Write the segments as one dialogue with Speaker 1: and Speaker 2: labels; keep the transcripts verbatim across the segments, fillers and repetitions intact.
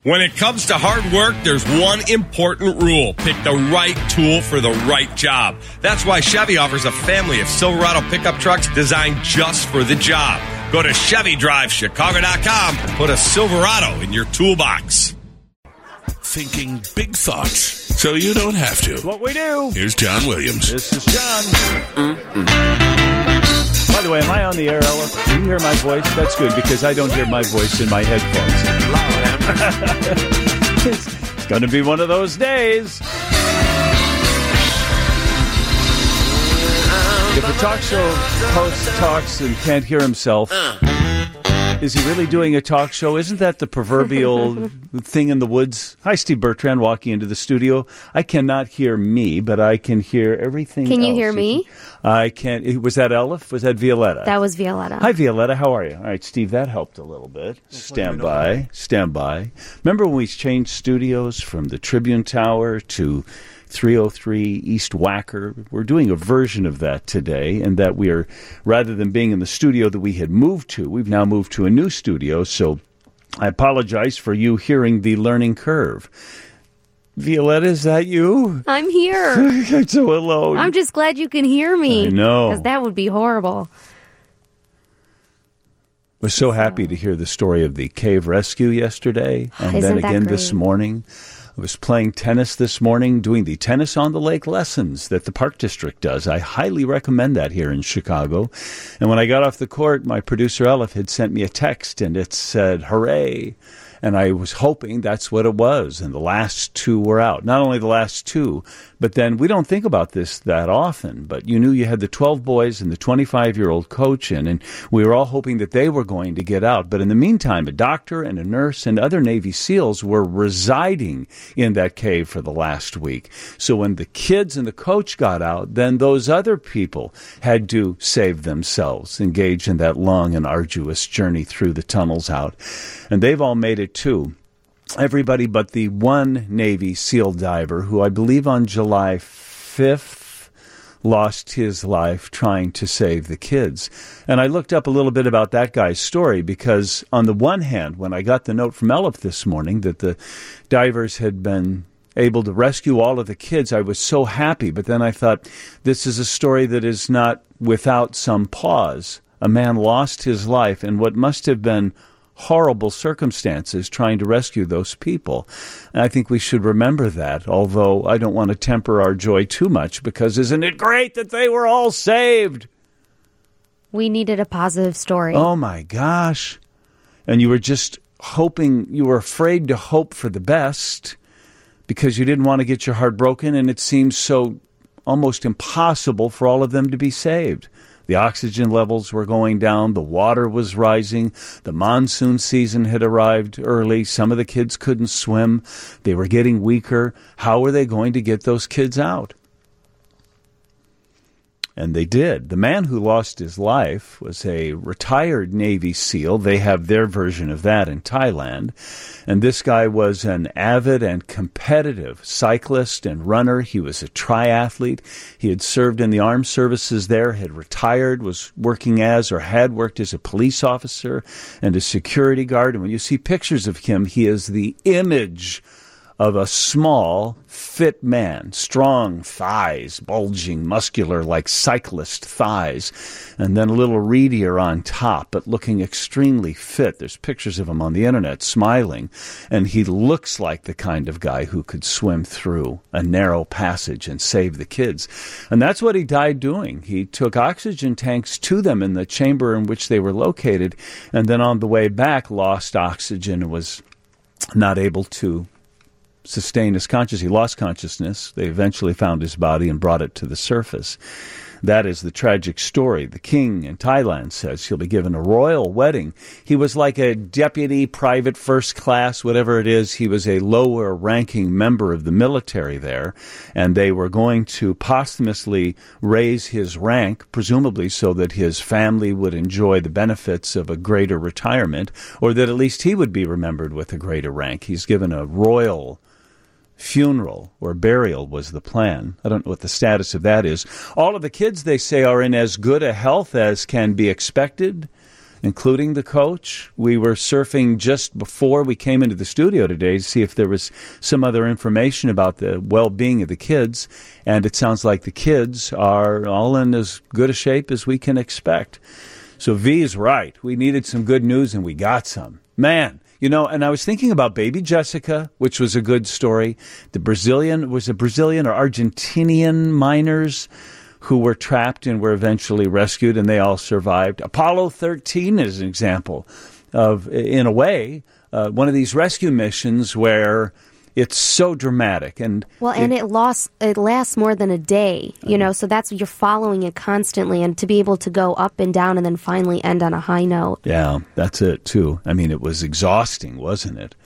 Speaker 1: When it comes to hard work, there's one important rule. Pick the right tool for the right job. That's why Chevy offers a family of Silverado pickup trucks designed just for the job. Go to Chevy Drive Chicago dot com and put a Silverado in your toolbox.
Speaker 2: Thinking big thoughts so you don't have to.
Speaker 3: What we do.
Speaker 2: Here's John Williams.
Speaker 3: This is John. Mm-mm. By the way, am I on the air, Ella? Can you hear my voice? That's good, because I don't hear my voice in my headphones. it's it's going to be one of those days. If a talk show host talks and can't hear himself, is he really doing a talk show? Isn't that the proverbial thing in the woods? Hi, Steve Bertrand walking into the studio. I cannot hear me, but I can hear everything
Speaker 4: Can you
Speaker 3: else.
Speaker 4: hear me?
Speaker 3: I can't. Was that Elif? Was that Violetta?
Speaker 4: That was Violetta.
Speaker 3: Hi, Violetta. How are you? All right, Steve, that helped a little bit. Stand by. Stand by. Remember when we changed studios from the Tribune Tower to three oh three East Wacker? We're doing a version of that today, and that we are, rather than being in the studio that we had moved to, we've now moved to a new studio, so I apologize for you hearing the learning curve. Violetta, is that you?
Speaker 4: I'm here.
Speaker 3: I'm so alone.
Speaker 4: I'm just glad you can hear me.
Speaker 3: I know.
Speaker 4: Because that would be horrible.
Speaker 3: Was so happy to hear the story of the cave rescue yesterday, and
Speaker 4: Isn't
Speaker 3: then
Speaker 4: that
Speaker 3: again
Speaker 4: great?
Speaker 3: this morning. I was playing tennis this morning, doing the Tennis on the Lake lessons that the Park District does. I highly recommend that here in Chicago. And when I got off the court, my producer, Elif, had sent me a text, and it said, hooray. And I was hoping that's what it was. And the last two were out. Not only the last two, but then we don't think about this that often. But you knew you had the twelve boys and the twenty-five-year-old coach in, and we were all hoping that they were going to get out. But in the meantime, a doctor and a nurse and other Navy SEALs were residing in that cave for the last week. So when the kids and the coach got out, then those other people had to save themselves, engage in that long and arduous journey through the tunnels out. And they've all made it too. Everybody but the one Navy SEAL diver who I believe on July fifth lost his life trying to save the kids. And I looked up a little bit about that guy's story because on the one hand, when I got the note from Elif this morning that the divers had been able to rescue all of the kids, I was so happy. But then I thought, this is a story that is not without some pause. A man lost his life in what must have been horrible circumstances trying to rescue those people. And I think we should remember that, although I don't want to temper our joy too much, because isn't it great that they were all saved?
Speaker 4: We needed a positive story.
Speaker 3: Oh, my gosh. And you were just hoping, you were afraid to hope for the best because you didn't want to get your heart broken, and it seems so almost impossible for all of them to be saved. The oxygen levels were going down. The water was rising. The monsoon season had arrived early. Some of the kids couldn't swim. They were getting weaker. How were they going to get those kids out? And they did. The man who lost his life was a retired Navy SEAL. They have their version of that in Thailand. And this guy was an avid and competitive cyclist and runner. He was a triathlete. He had served in the armed services there, had retired, was working as or had worked as a police officer and a security guard. And when you see pictures of him, he is the image of a small, fit man, strong thighs, bulging, muscular, like cyclist thighs, and then a little reedier on top, but looking extremely fit. There's pictures of him on the internet smiling, and he looks like the kind of guy who could swim through a narrow passage and save the kids. And that's what he died doing. He took oxygen tanks to them in the chamber in which they were located, and then on the way back lost oxygen and was not able to sustain his consciousness. He lost consciousness. They eventually found his body and brought it to the surface. That is the tragic story. The king in Thailand says he'll be given a royal wedding. He was like a deputy, private, first class, whatever it is. He was a lower-ranking member of the military there, and they were going to posthumously raise his rank, presumably so that his family would enjoy the benefits of a greater retirement, or that at least he would be remembered with a greater rank. He's given a royal funeral or burial was the plan. I don't know what the status of that is. All of the kids, they say, are in as good a health as can be expected. including the coach. We were surfing just before we came into the studio today to see if there was some other information about the well-being of the kids, and it sounds like the kids are all in as good a shape as we can expect. So V is right. We needed some good news, and we got some. Man, you know, and I was thinking about baby Jessica, which was a good story. The Brazilian, was it Brazilian or Argentinian miners who were trapped and were eventually rescued, and they all survived. Apollo thirteen is an example of, in a way, uh, one of these rescue missions where it's so dramatic. And
Speaker 4: well, and it, it lost it lasts more than a day, you know, so that's you're following it constantly, and to be able to go up and down and then finally end on a high note.
Speaker 3: Yeah, that's it too. I mean, it was exhausting, wasn't it?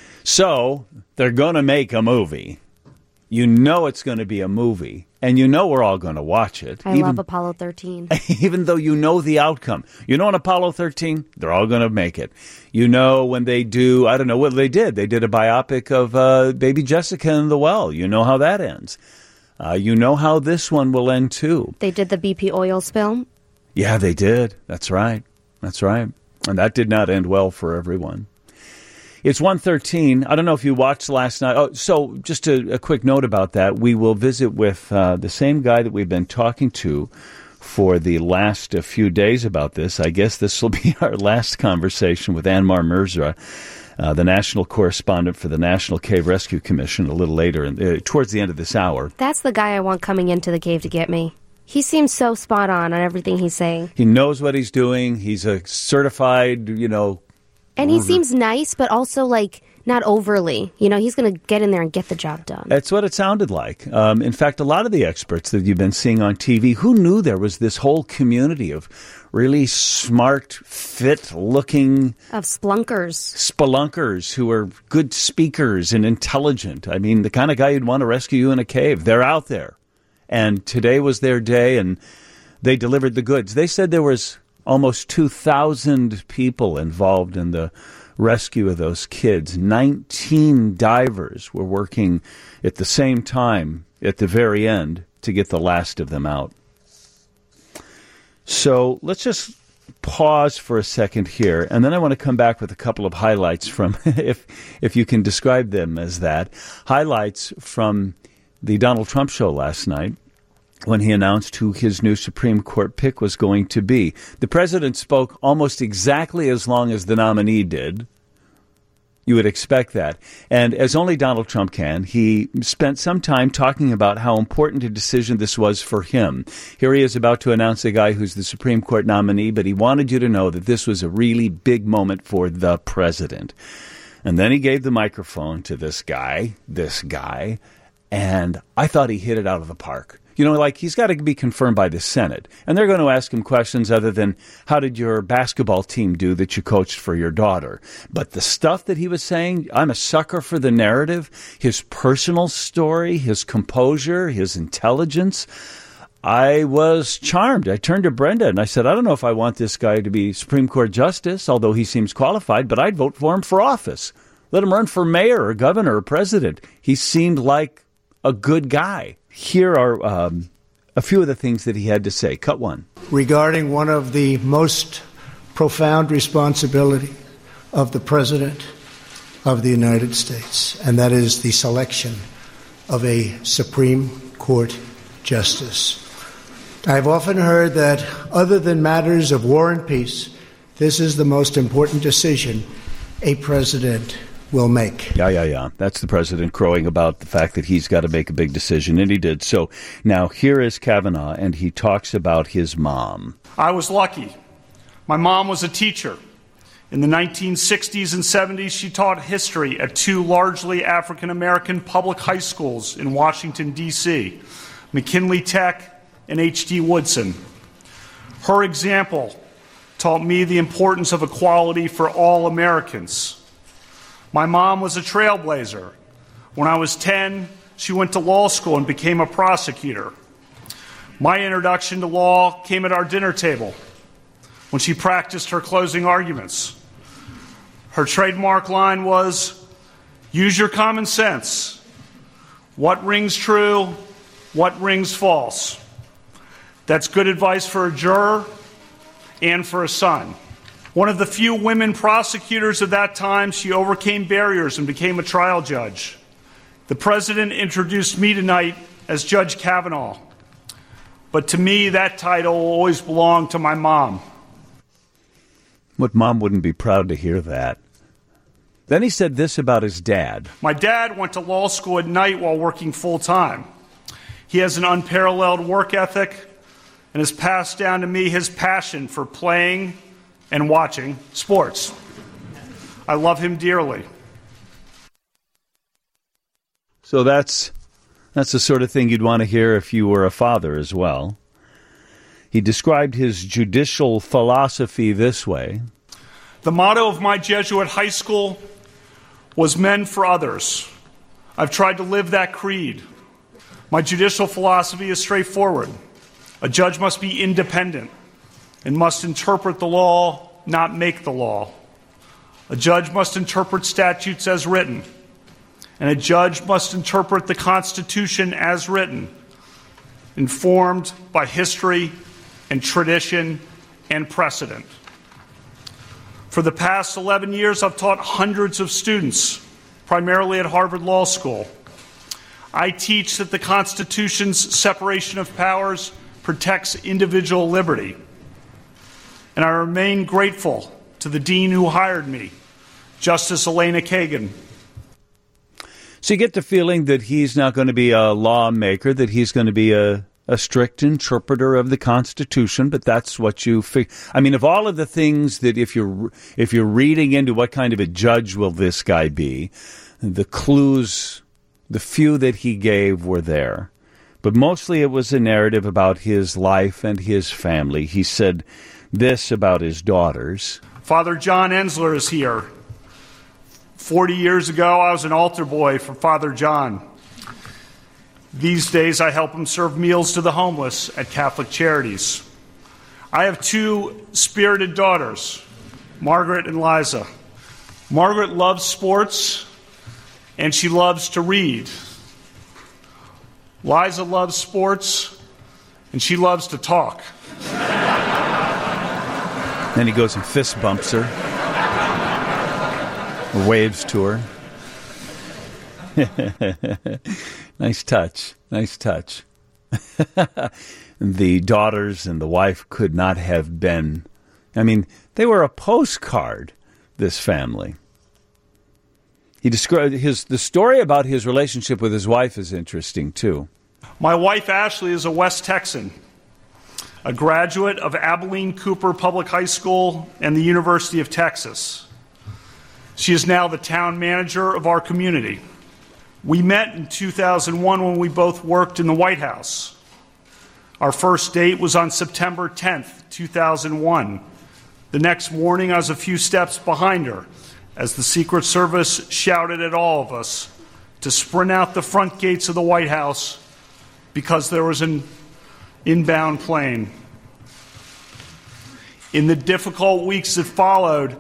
Speaker 3: So they're going to make a movie. You know it's going to be a movie, and you know we're all going to watch it.
Speaker 4: I
Speaker 3: even,
Speaker 4: love Apollo thirteen.
Speaker 3: Even though you know the outcome. You know in Apollo thirteen, they're all going to make it. You know when they do, I don't know what they did. They did a biopic of uh, baby Jessica in the well. You know how that ends. Uh, you know how this one will end, too.
Speaker 4: They did the B P oil spill?
Speaker 3: Yeah, they did. That's right. That's right. And that did not end well for everyone. It's one thirteen. I don't know if you watched last night. Oh, so just a, a quick note about that. We will visit with uh, the same guy that we've been talking to for the last uh, few days about this. I guess this will be our last conversation with Anmar Mirza, uh, the national correspondent for the National Cave Rescue Commission, a little later, in, uh, towards the end of this hour.
Speaker 4: That's the guy I want coming into the cave to get me. He seems so spot on on everything he's saying.
Speaker 3: He knows what he's doing. He's a certified, you know...
Speaker 4: And he seems nice, but also, like, not overly. You know, he's going to get in there and get the job done.
Speaker 3: That's what it sounded like. Um, in fact, a lot of the experts that you've been seeing on T V, who knew there was this whole community of really smart, fit-looking...
Speaker 4: Of splunkers.
Speaker 3: Spelunkers who are good speakers and intelligent. I mean, the kind of guy you'd want to rescue you in a cave. They're out there. And today was their day, and they delivered the goods. They said there was almost two thousand people involved in the rescue of those kids. nineteen divers were working at the same time at the very end to get the last of them out. So let's just pause for a second here, and then I want to come back with a couple of highlights from, if if you can describe them as that, highlights from the Donald Trump show last night, when he announced who his new Supreme Court pick was going to be. The president spoke almost exactly as long as the nominee did. You would expect that. And as only Donald Trump can, he spent some time talking about how important a decision this was for him. Here he is about to announce a guy who's the Supreme Court nominee, but he wanted you to know that this was a really big moment for the president. And then he gave the microphone to this guy, this guy, and I thought he hit it out of the park. You know, like, he's got to be confirmed by the Senate. And they're going to ask him questions other than, how did your basketball team do that you coached for your daughter? But the stuff that he was saying, I'm a sucker for the narrative, his personal story, his composure, his intelligence. I was charmed. I turned to Brenda and I said, I don't know if I want this guy to be Supreme Court Justice, although he seems qualified, but I'd vote for him for office. Let him run for mayor or governor or president. He seemed like a good guy. Here are um, a few of the things that he had to say. Cut one.
Speaker 5: Regarding one of the most profound responsibility of the President of the United States, and that is the selection of a Supreme Court Justice. I've often heard that other than matters of war and peace, this is the most important decision a president will make.
Speaker 3: Yeah, yeah, yeah. That's the president crowing about the fact that he's got to make a big decision, and he did. So now here is Kavanaugh, and he talks about his mom.
Speaker 6: I was lucky. My mom was a teacher. In the nineteen sixties and seventies, she taught history at two largely African-American public high schools in Washington, D C, McKinley Tech and H D Woodson. Her example taught me the importance of equality for all Americans. My mom was a trailblazer. When I was ten, she went to law school and became a prosecutor. My introduction to law came at our dinner table when she practiced her closing arguments. Her trademark line was, use your common sense. What rings true? What rings false? That's good advice for a juror and for a son. One of the few women prosecutors of that time, she overcame barriers and became a trial judge. The president introduced me tonight as Judge Kavanaugh, but to me, that title will always belong to my mom.
Speaker 3: What mom wouldn't be proud to hear that? Then he said this about his dad.
Speaker 6: My dad went to law school at night while working full-time. He has an unparalleled work ethic and has passed down to me his passion for playing and watching sports. I love him dearly.
Speaker 3: So that's that's the sort of thing you'd want to hear if you were a father as well. He described his judicial philosophy this way.
Speaker 6: The motto of my Jesuit high school was men for others. I've tried to live that creed. My judicial philosophy is straightforward. A judge must be independent and must interpret the law, not make the law. A judge must interpret statutes as written, and a judge must interpret the Constitution as written, informed by history and tradition and precedent. For the past eleven years, I've taught hundreds of students, primarily at Harvard Law School. I teach that the Constitution's separation of powers protects individual liberty. And I remain grateful to the dean who hired me, Justice Elena Kagan.
Speaker 3: So you get the feeling that he's not going to be a lawmaker, that he's going to be a, a strict interpreter of the Constitution, but that's what you fig- I mean, of all of the things that if you're if you're reading into what kind of a judge will this guy be, the clues, the few that he gave were there. But mostly it was a narrative about his life and his family. He said this about his daughters.
Speaker 6: Father John Ensler is here. Forty years ago, I was an altar boy for Father John. These days, I help him serve meals to the homeless at Catholic Charities. I have two spirited daughters, Margaret and Liza. Margaret loves sports, and she loves to read. Liza loves sports, and she loves to talk.
Speaker 3: Then he goes and fist bumps her. Waves to her. Nice touch. Nice touch. The daughters and the wife could not have been, I mean, they were a postcard, this family. He described his the story about his relationship with his wife is interesting too.
Speaker 6: My wife Ashley is a West Texan, a graduate of Abilene Cooper Public High School and the University of Texas. She is now the town manager of our community. We met in two thousand one when we both worked in the White House. Our first date was on September tenth, two thousand one. The next morning, I was a few steps behind her as the Secret Service shouted at all of us to sprint out the front gates of the White House because there was an inbound plane. In the difficult weeks that followed,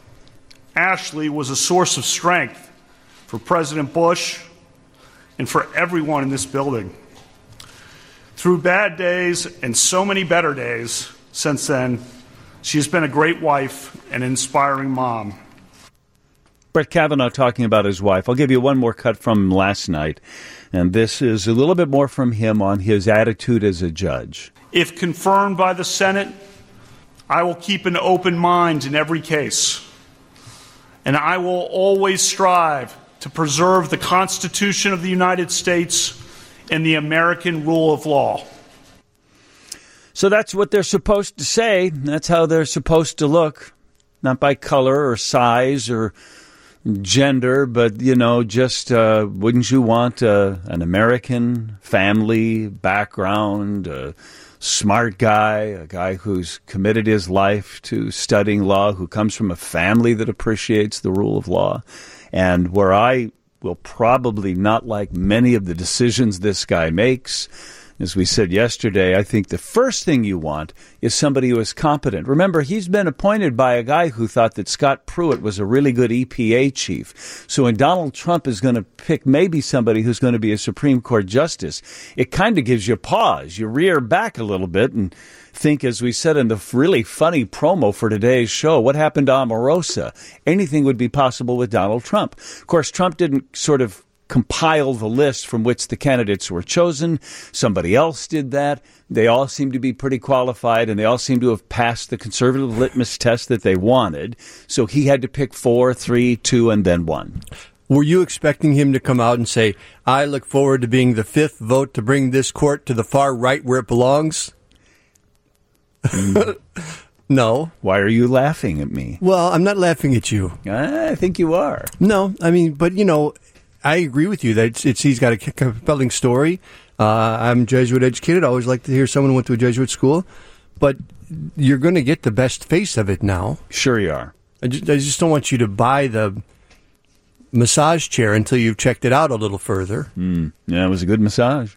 Speaker 6: Ashley was a source of strength for President Bush and for everyone in this building. Through bad days and so many better days since then, she has been a great wife and an inspiring mom.
Speaker 3: Brett Kavanaugh talking about his wife. I'll give you one more cut from last night, and this is a little bit more from him on his attitude as a judge.
Speaker 6: If confirmed by the Senate, I will keep an open mind in every case, and I will always strive to preserve the Constitution of the United States and the American rule of law.
Speaker 3: So that's what they're supposed to say. That's how they're supposed to look. Not by color or size or gender, but, you know, just uh, wouldn't you want uh, an American family background, a smart guy, a guy who's committed his life to studying law, who comes from a family that appreciates the rule of law, and where I will probably not like many of the decisions this guy makes, As we said yesterday, I think the first thing you want is somebody who is competent. Remember, he's been appointed by a guy who thought that Scott Pruitt was a really good E P A chief. So when Donald Trump is going to pick maybe somebody who's going to be a Supreme Court justice, it kind of gives you pause. You rear back a little bit and think, as we said in the really funny promo for today's show, what happened to Omarosa? Anything would be possible with Donald Trump. Of course, Trump didn't sort of compile the list from which the candidates were chosen. Somebody else did that. They all seem to be pretty qualified, and they all seem to have passed the conservative litmus test that they wanted. So he had to pick four, three, two, and then one.
Speaker 7: Were you expecting him to come out and say, I look forward to being the fifth vote to bring this court to the far right where it belongs? Mm. No.
Speaker 3: Why are you laughing at me?
Speaker 7: Well, I'm not laughing at you.
Speaker 3: I think you are.
Speaker 7: No, I mean, but, you know, I agree with you that it's, it's he's got a compelling story. Uh, I'm Jesuit educated. I always like to hear someone who went to a Jesuit school. But you're going to get the best face of it now.
Speaker 3: Sure you are.
Speaker 7: I just, I just don't want you to buy the massage chair until you've checked it out a little further.
Speaker 3: Mm. Yeah, it was a good massage.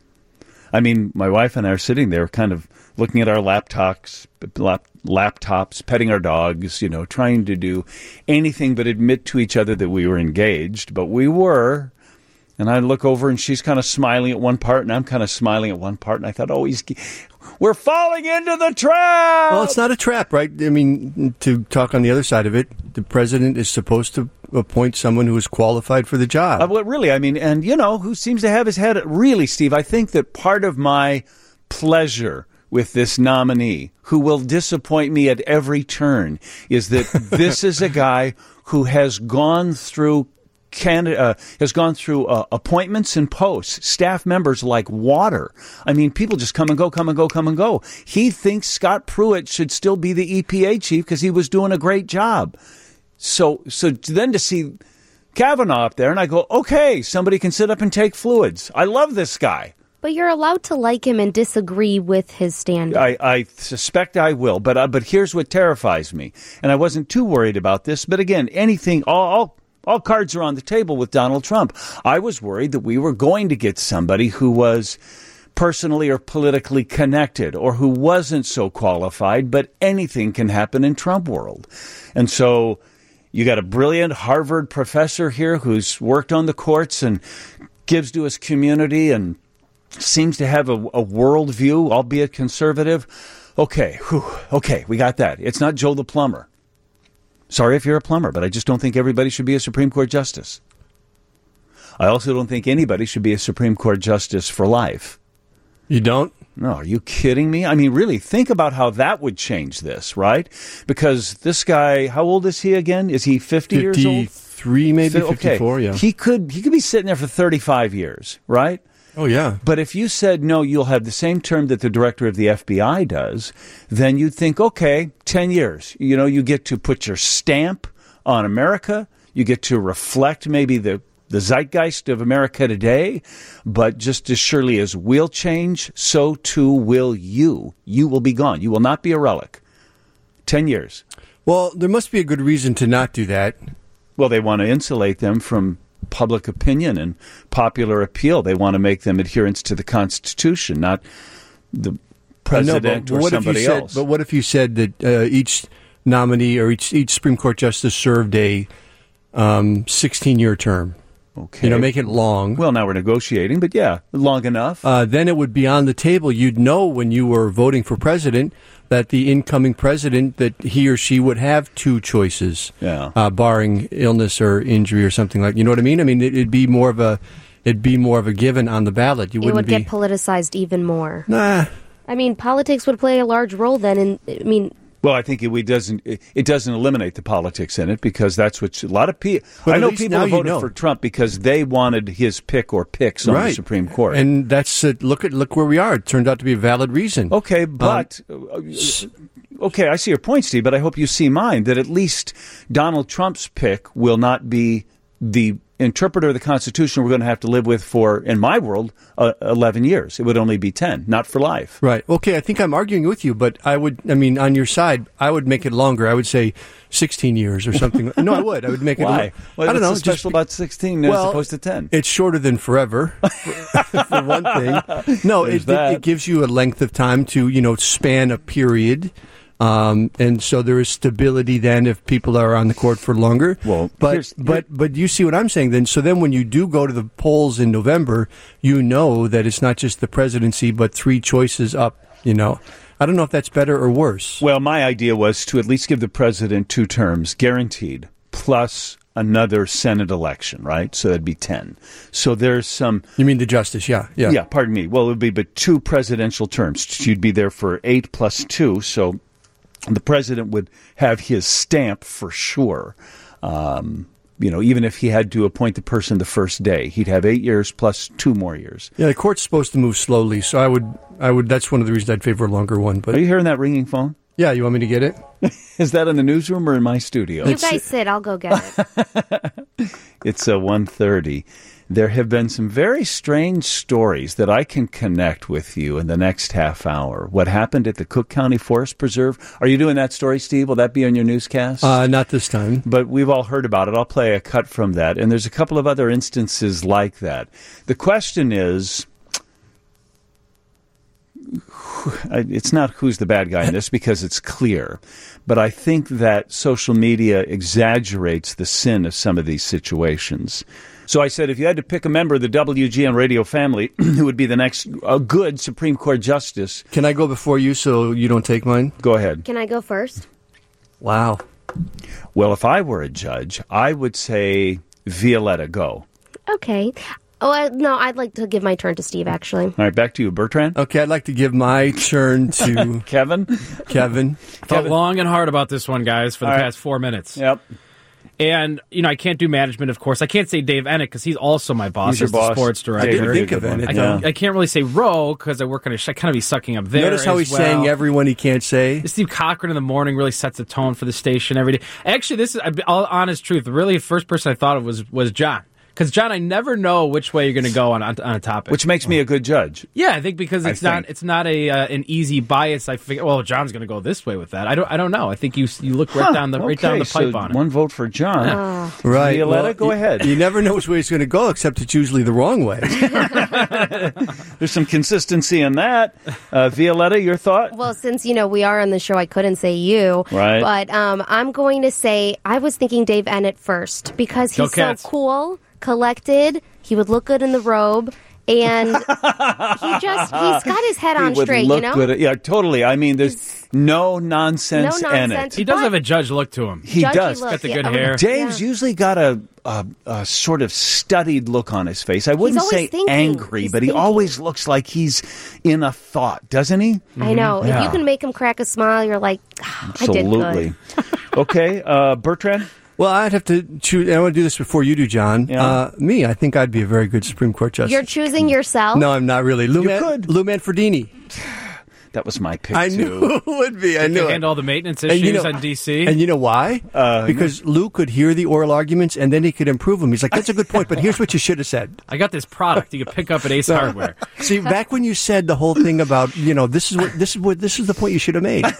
Speaker 3: I mean, my wife and I are sitting there kind of looking at our laptops, lap, laptops, petting our dogs, you know, trying to do anything but admit to each other that we were engaged. But we were. And I look over and she's kind of smiling at one part and I'm kind of smiling at one part. And I thought, oh, he's, we're falling into the trap.
Speaker 7: Well, it's not a trap, right? I mean, to talk on the other side of it, the president is supposed to appoint someone who is qualified for the job.
Speaker 3: Uh, well, really, I mean, and, you know, who seems to have his head. Really, Steve, I think that part of my pleasure with this nominee, who will disappoint me at every turn, is that this is a guy who has gone through Canada, uh, has gone through uh, appointments and posts, staff members like water. I mean, people just come and go, come and go, come and go. He thinks Scott Pruitt should still be the E P A chief because he was doing a great job. So, so then to see Kavanaugh up there, and I go, okay, somebody can sit up and take fluids. I love this guy.
Speaker 4: But you're allowed to like him and disagree with his standard.
Speaker 3: I, I suspect I will, but uh, but here's what terrifies me. And I wasn't too worried about this, but again, anything, all, all all cards are on the table with Donald Trump. I was worried that we were going to get somebody who was personally or politically connected or who wasn't so qualified, but anything can happen in Trump world. And so you got a brilliant Harvard professor here who's worked on the courts and gives to his community and seems to have a, a worldview, albeit conservative. Okay, whew, okay, we got that. It's not Joe the plumber. Sorry if you're a plumber, but I just don't think everybody should be a Supreme Court justice. I also don't think anybody should be a Supreme Court justice for life.
Speaker 7: You don't?
Speaker 3: No, are you kidding me? I mean, really, think about how that would change this, right? Because this guy, how old is he again? Is he fifty years old?
Speaker 7: fifty-three, maybe,
Speaker 3: okay.
Speaker 7: fifty-four, yeah.
Speaker 3: He could, he could be sitting there for thirty-five years, right?
Speaker 7: Oh, yeah.
Speaker 3: But if you said, no, you'll have the same term that the director of the F B I does, then you'd think, okay, ten years. You know, you get to put your stamp on America. You get to reflect maybe the, the zeitgeist of America today. But just as surely as we'll change, so too will you. You will be gone. You will not be a relic. Ten years.
Speaker 7: Well, there must be a good reason to not do that.
Speaker 3: Well, they want to insulate them from public opinion and popular appeal. They want to make them adherents to the Constitution, not the president
Speaker 7: know,
Speaker 3: or somebody
Speaker 7: said,
Speaker 3: else.
Speaker 7: But what if you said that uh, each nominee or each each Supreme Court justice served a um, sixteen-year term?
Speaker 3: Okay.
Speaker 7: You know, make it long.
Speaker 3: Well, now we're negotiating, but yeah, long enough.
Speaker 7: Uh, then it would be on the table. You'd know when you were voting for president that the incoming president, that he or she would have two choices,
Speaker 3: yeah.
Speaker 7: uh, barring illness or injury or something like. You know what I mean? I mean, it, it'd be more of a, it'd be more of a given on the ballot. You
Speaker 4: it
Speaker 7: wouldn't
Speaker 4: would
Speaker 7: be,
Speaker 4: get politicized even more.
Speaker 7: Nah.
Speaker 4: I mean, politics would play a large role then. In I mean.
Speaker 3: Well, I think it, it doesn't. It doesn't eliminate the politics in it because that's what a lot of people. I know people have voted
Speaker 7: know.
Speaker 3: for Trump because they wanted his pick or picks on
Speaker 7: right.
Speaker 3: the Supreme Court,
Speaker 7: and that's uh, look at look where we are. It turned out to be a valid reason.
Speaker 3: Okay, but um, okay, I see your point, Steve. But I hope you see mine. That at least Donald Trump's pick will not be the interpreter of the Constitution we're going to have to live with for, in my world, uh, eleven years. It would only be ten, not for life.
Speaker 7: Right. Okay, I think I'm arguing with you, but I would, I mean, on your side, I would make it longer. I would say sixteen years or something. No, I would. I would make it
Speaker 3: Why? Well,
Speaker 7: I don't know.
Speaker 3: What's so special
Speaker 7: just,
Speaker 3: about sixteen as
Speaker 7: well,
Speaker 3: opposed to ten?
Speaker 7: It's shorter than forever, for, for one thing. No, it, it, it gives you a length of time to, you know, span a period. Um, and so there is stability then if people are on the court for longer.
Speaker 3: Well,
Speaker 7: but but but you see what I'm saying then. So then when you do go to the polls in November, you know that it's not just the presidency, but three choices up. You know, I don't know if that's better or worse.
Speaker 3: Well, my idea was to at least give the president two terms, guaranteed, plus another Senate election, right? So that'd be ten. So there's some...
Speaker 7: You mean the justice, yeah. Yeah,
Speaker 3: yeah pardon me. Well, it would be but two presidential terms. You'd be there for eight plus two, so the president would have his stamp for sure. Um, you know, even if he had to appoint the person the first day, he'd have eight years plus two more years.
Speaker 7: Yeah, the court's supposed to move slowly, so I would, I would. That's one of the reasons I'd favor a longer one. But
Speaker 3: are you hearing that ringing phone?
Speaker 7: Yeah, you want me to get it?
Speaker 3: Is that in the newsroom or in my studio?
Speaker 4: You guys sit. I'll go get it.
Speaker 3: It's a one thirty. There have been some very strange stories that I can connect with you in the next half hour. What happened at the Cook County Forest Preserve? Are you doing that story, Steve? Will that be on your newscast?
Speaker 7: Uh, not this time.
Speaker 3: But we've all heard about it. I'll play a cut from that. And there's a couple of other instances like that. The question is... It's not who's the bad guy in this because it's clear. But I think that social media exaggerates the sin of some of these situations. So I said if you had to pick a member of the W G N radio family who would be the next a good Supreme Court justice.
Speaker 7: Can I go before you so you don't take mine?
Speaker 3: Go ahead.
Speaker 4: Can I go first?
Speaker 7: Wow.
Speaker 3: Well, if I were a judge, I would say Violetta, go.
Speaker 4: Okay. Oh, uh, no, I'd like to give my turn to Steve, actually.
Speaker 3: All right, back to you, Bertrand.
Speaker 7: Okay, I'd like to give my turn to
Speaker 3: Kevin.
Speaker 7: Kevin.
Speaker 8: Thought
Speaker 3: Kevin.
Speaker 8: long and hard about this one, guys, for the
Speaker 3: All right.
Speaker 8: past four minutes.
Speaker 3: Yep.
Speaker 8: And, you know, I can't do management, of course. I can't say Dave Enick because he's also my boss
Speaker 3: He's your
Speaker 8: as the
Speaker 3: boss.
Speaker 8: sports director.
Speaker 7: I didn't think
Speaker 3: Very
Speaker 7: of
Speaker 3: good one.
Speaker 7: it.
Speaker 8: I,
Speaker 3: Yeah.
Speaker 8: can, I can't really say Roe because I work on a sh- I kind of be sucking up there.
Speaker 7: Notice how
Speaker 8: as
Speaker 7: he's
Speaker 8: well.
Speaker 7: saying everyone he can't say.
Speaker 8: Steve Cochran in the morning really sets the tone for the station every day. Actually, this is all honest truth. Really, the first person I thought of was was John. Because, John, I never know which way you're going to go on, on on a topic.
Speaker 3: Which makes me a good judge.
Speaker 8: Yeah, I think because it's
Speaker 3: I
Speaker 8: not
Speaker 3: think.
Speaker 8: it's not a uh, an easy bias. I figure, well, John's going to go this way with that. I don't I don't know. I think you you look right
Speaker 3: Huh,
Speaker 8: down the right
Speaker 3: okay,
Speaker 8: down the pipe
Speaker 3: so
Speaker 8: on it.
Speaker 3: one vote for John.
Speaker 7: Right.
Speaker 3: Violetta, go
Speaker 7: you,
Speaker 3: ahead.
Speaker 7: You never know which way it's going to go, except it's usually the wrong way.
Speaker 3: There's some consistency in that. Uh, Violetta, your thought?
Speaker 4: Well, since, you know, we are on the show, I couldn't say you.
Speaker 3: Right.
Speaker 4: But um, I'm going to say, I was thinking Dave Ennett first because
Speaker 8: Go
Speaker 4: he's so
Speaker 8: Cats.
Speaker 4: cool, collected, he would look good in the robe, and he just, he's got his head on
Speaker 3: He would
Speaker 4: straight,
Speaker 3: look
Speaker 4: you know?
Speaker 3: good at- yeah, totally. I mean, there's no nonsense,
Speaker 4: No
Speaker 3: in
Speaker 4: nonsense.
Speaker 3: it.
Speaker 8: He does
Speaker 4: But-
Speaker 8: have a judge look to him.
Speaker 3: He
Speaker 4: Judgy
Speaker 3: does.
Speaker 4: look,
Speaker 8: Got the
Speaker 4: yeah.
Speaker 8: good
Speaker 4: Oh,
Speaker 8: hair.
Speaker 3: Dave's
Speaker 4: yeah.
Speaker 3: usually got a, a, a sort of studied look on his face. I wouldn't
Speaker 4: always
Speaker 3: say
Speaker 4: thinking.
Speaker 3: angry,
Speaker 4: He's
Speaker 3: but he
Speaker 4: thinking.
Speaker 3: always looks like he's in a thought, doesn't he?
Speaker 4: I know.
Speaker 3: Yeah.
Speaker 4: If you can make him crack a smile, you're like, ah, I did
Speaker 3: Absolutely.
Speaker 4: good.
Speaker 3: Okay, uh, Bertrand?
Speaker 7: Well, I'd have to choose. I want to do this before you do, John.
Speaker 3: Yeah.
Speaker 7: Uh, me, I think I'd be a very good Supreme Court justice.
Speaker 4: You're choosing yourself?
Speaker 7: No, I'm not really. Lou,
Speaker 3: You
Speaker 7: Man-
Speaker 3: could.
Speaker 7: Lou Manfredini.
Speaker 3: That was my pick,
Speaker 7: I
Speaker 3: too.
Speaker 7: knew it would be. I knew
Speaker 8: Can
Speaker 7: it.
Speaker 8: handle all the maintenance
Speaker 7: And
Speaker 8: issues
Speaker 7: you know-
Speaker 8: on D C.
Speaker 7: And you know why?
Speaker 3: Uh,
Speaker 7: because Lou could hear the oral arguments and then he could improve them. He's like, that's a good point, but here's what you should have said.
Speaker 8: I got this product you can pick up at Ace Hardware.
Speaker 7: See, back when you said the whole thing about, you know, this is what this is what this is the point you should have made.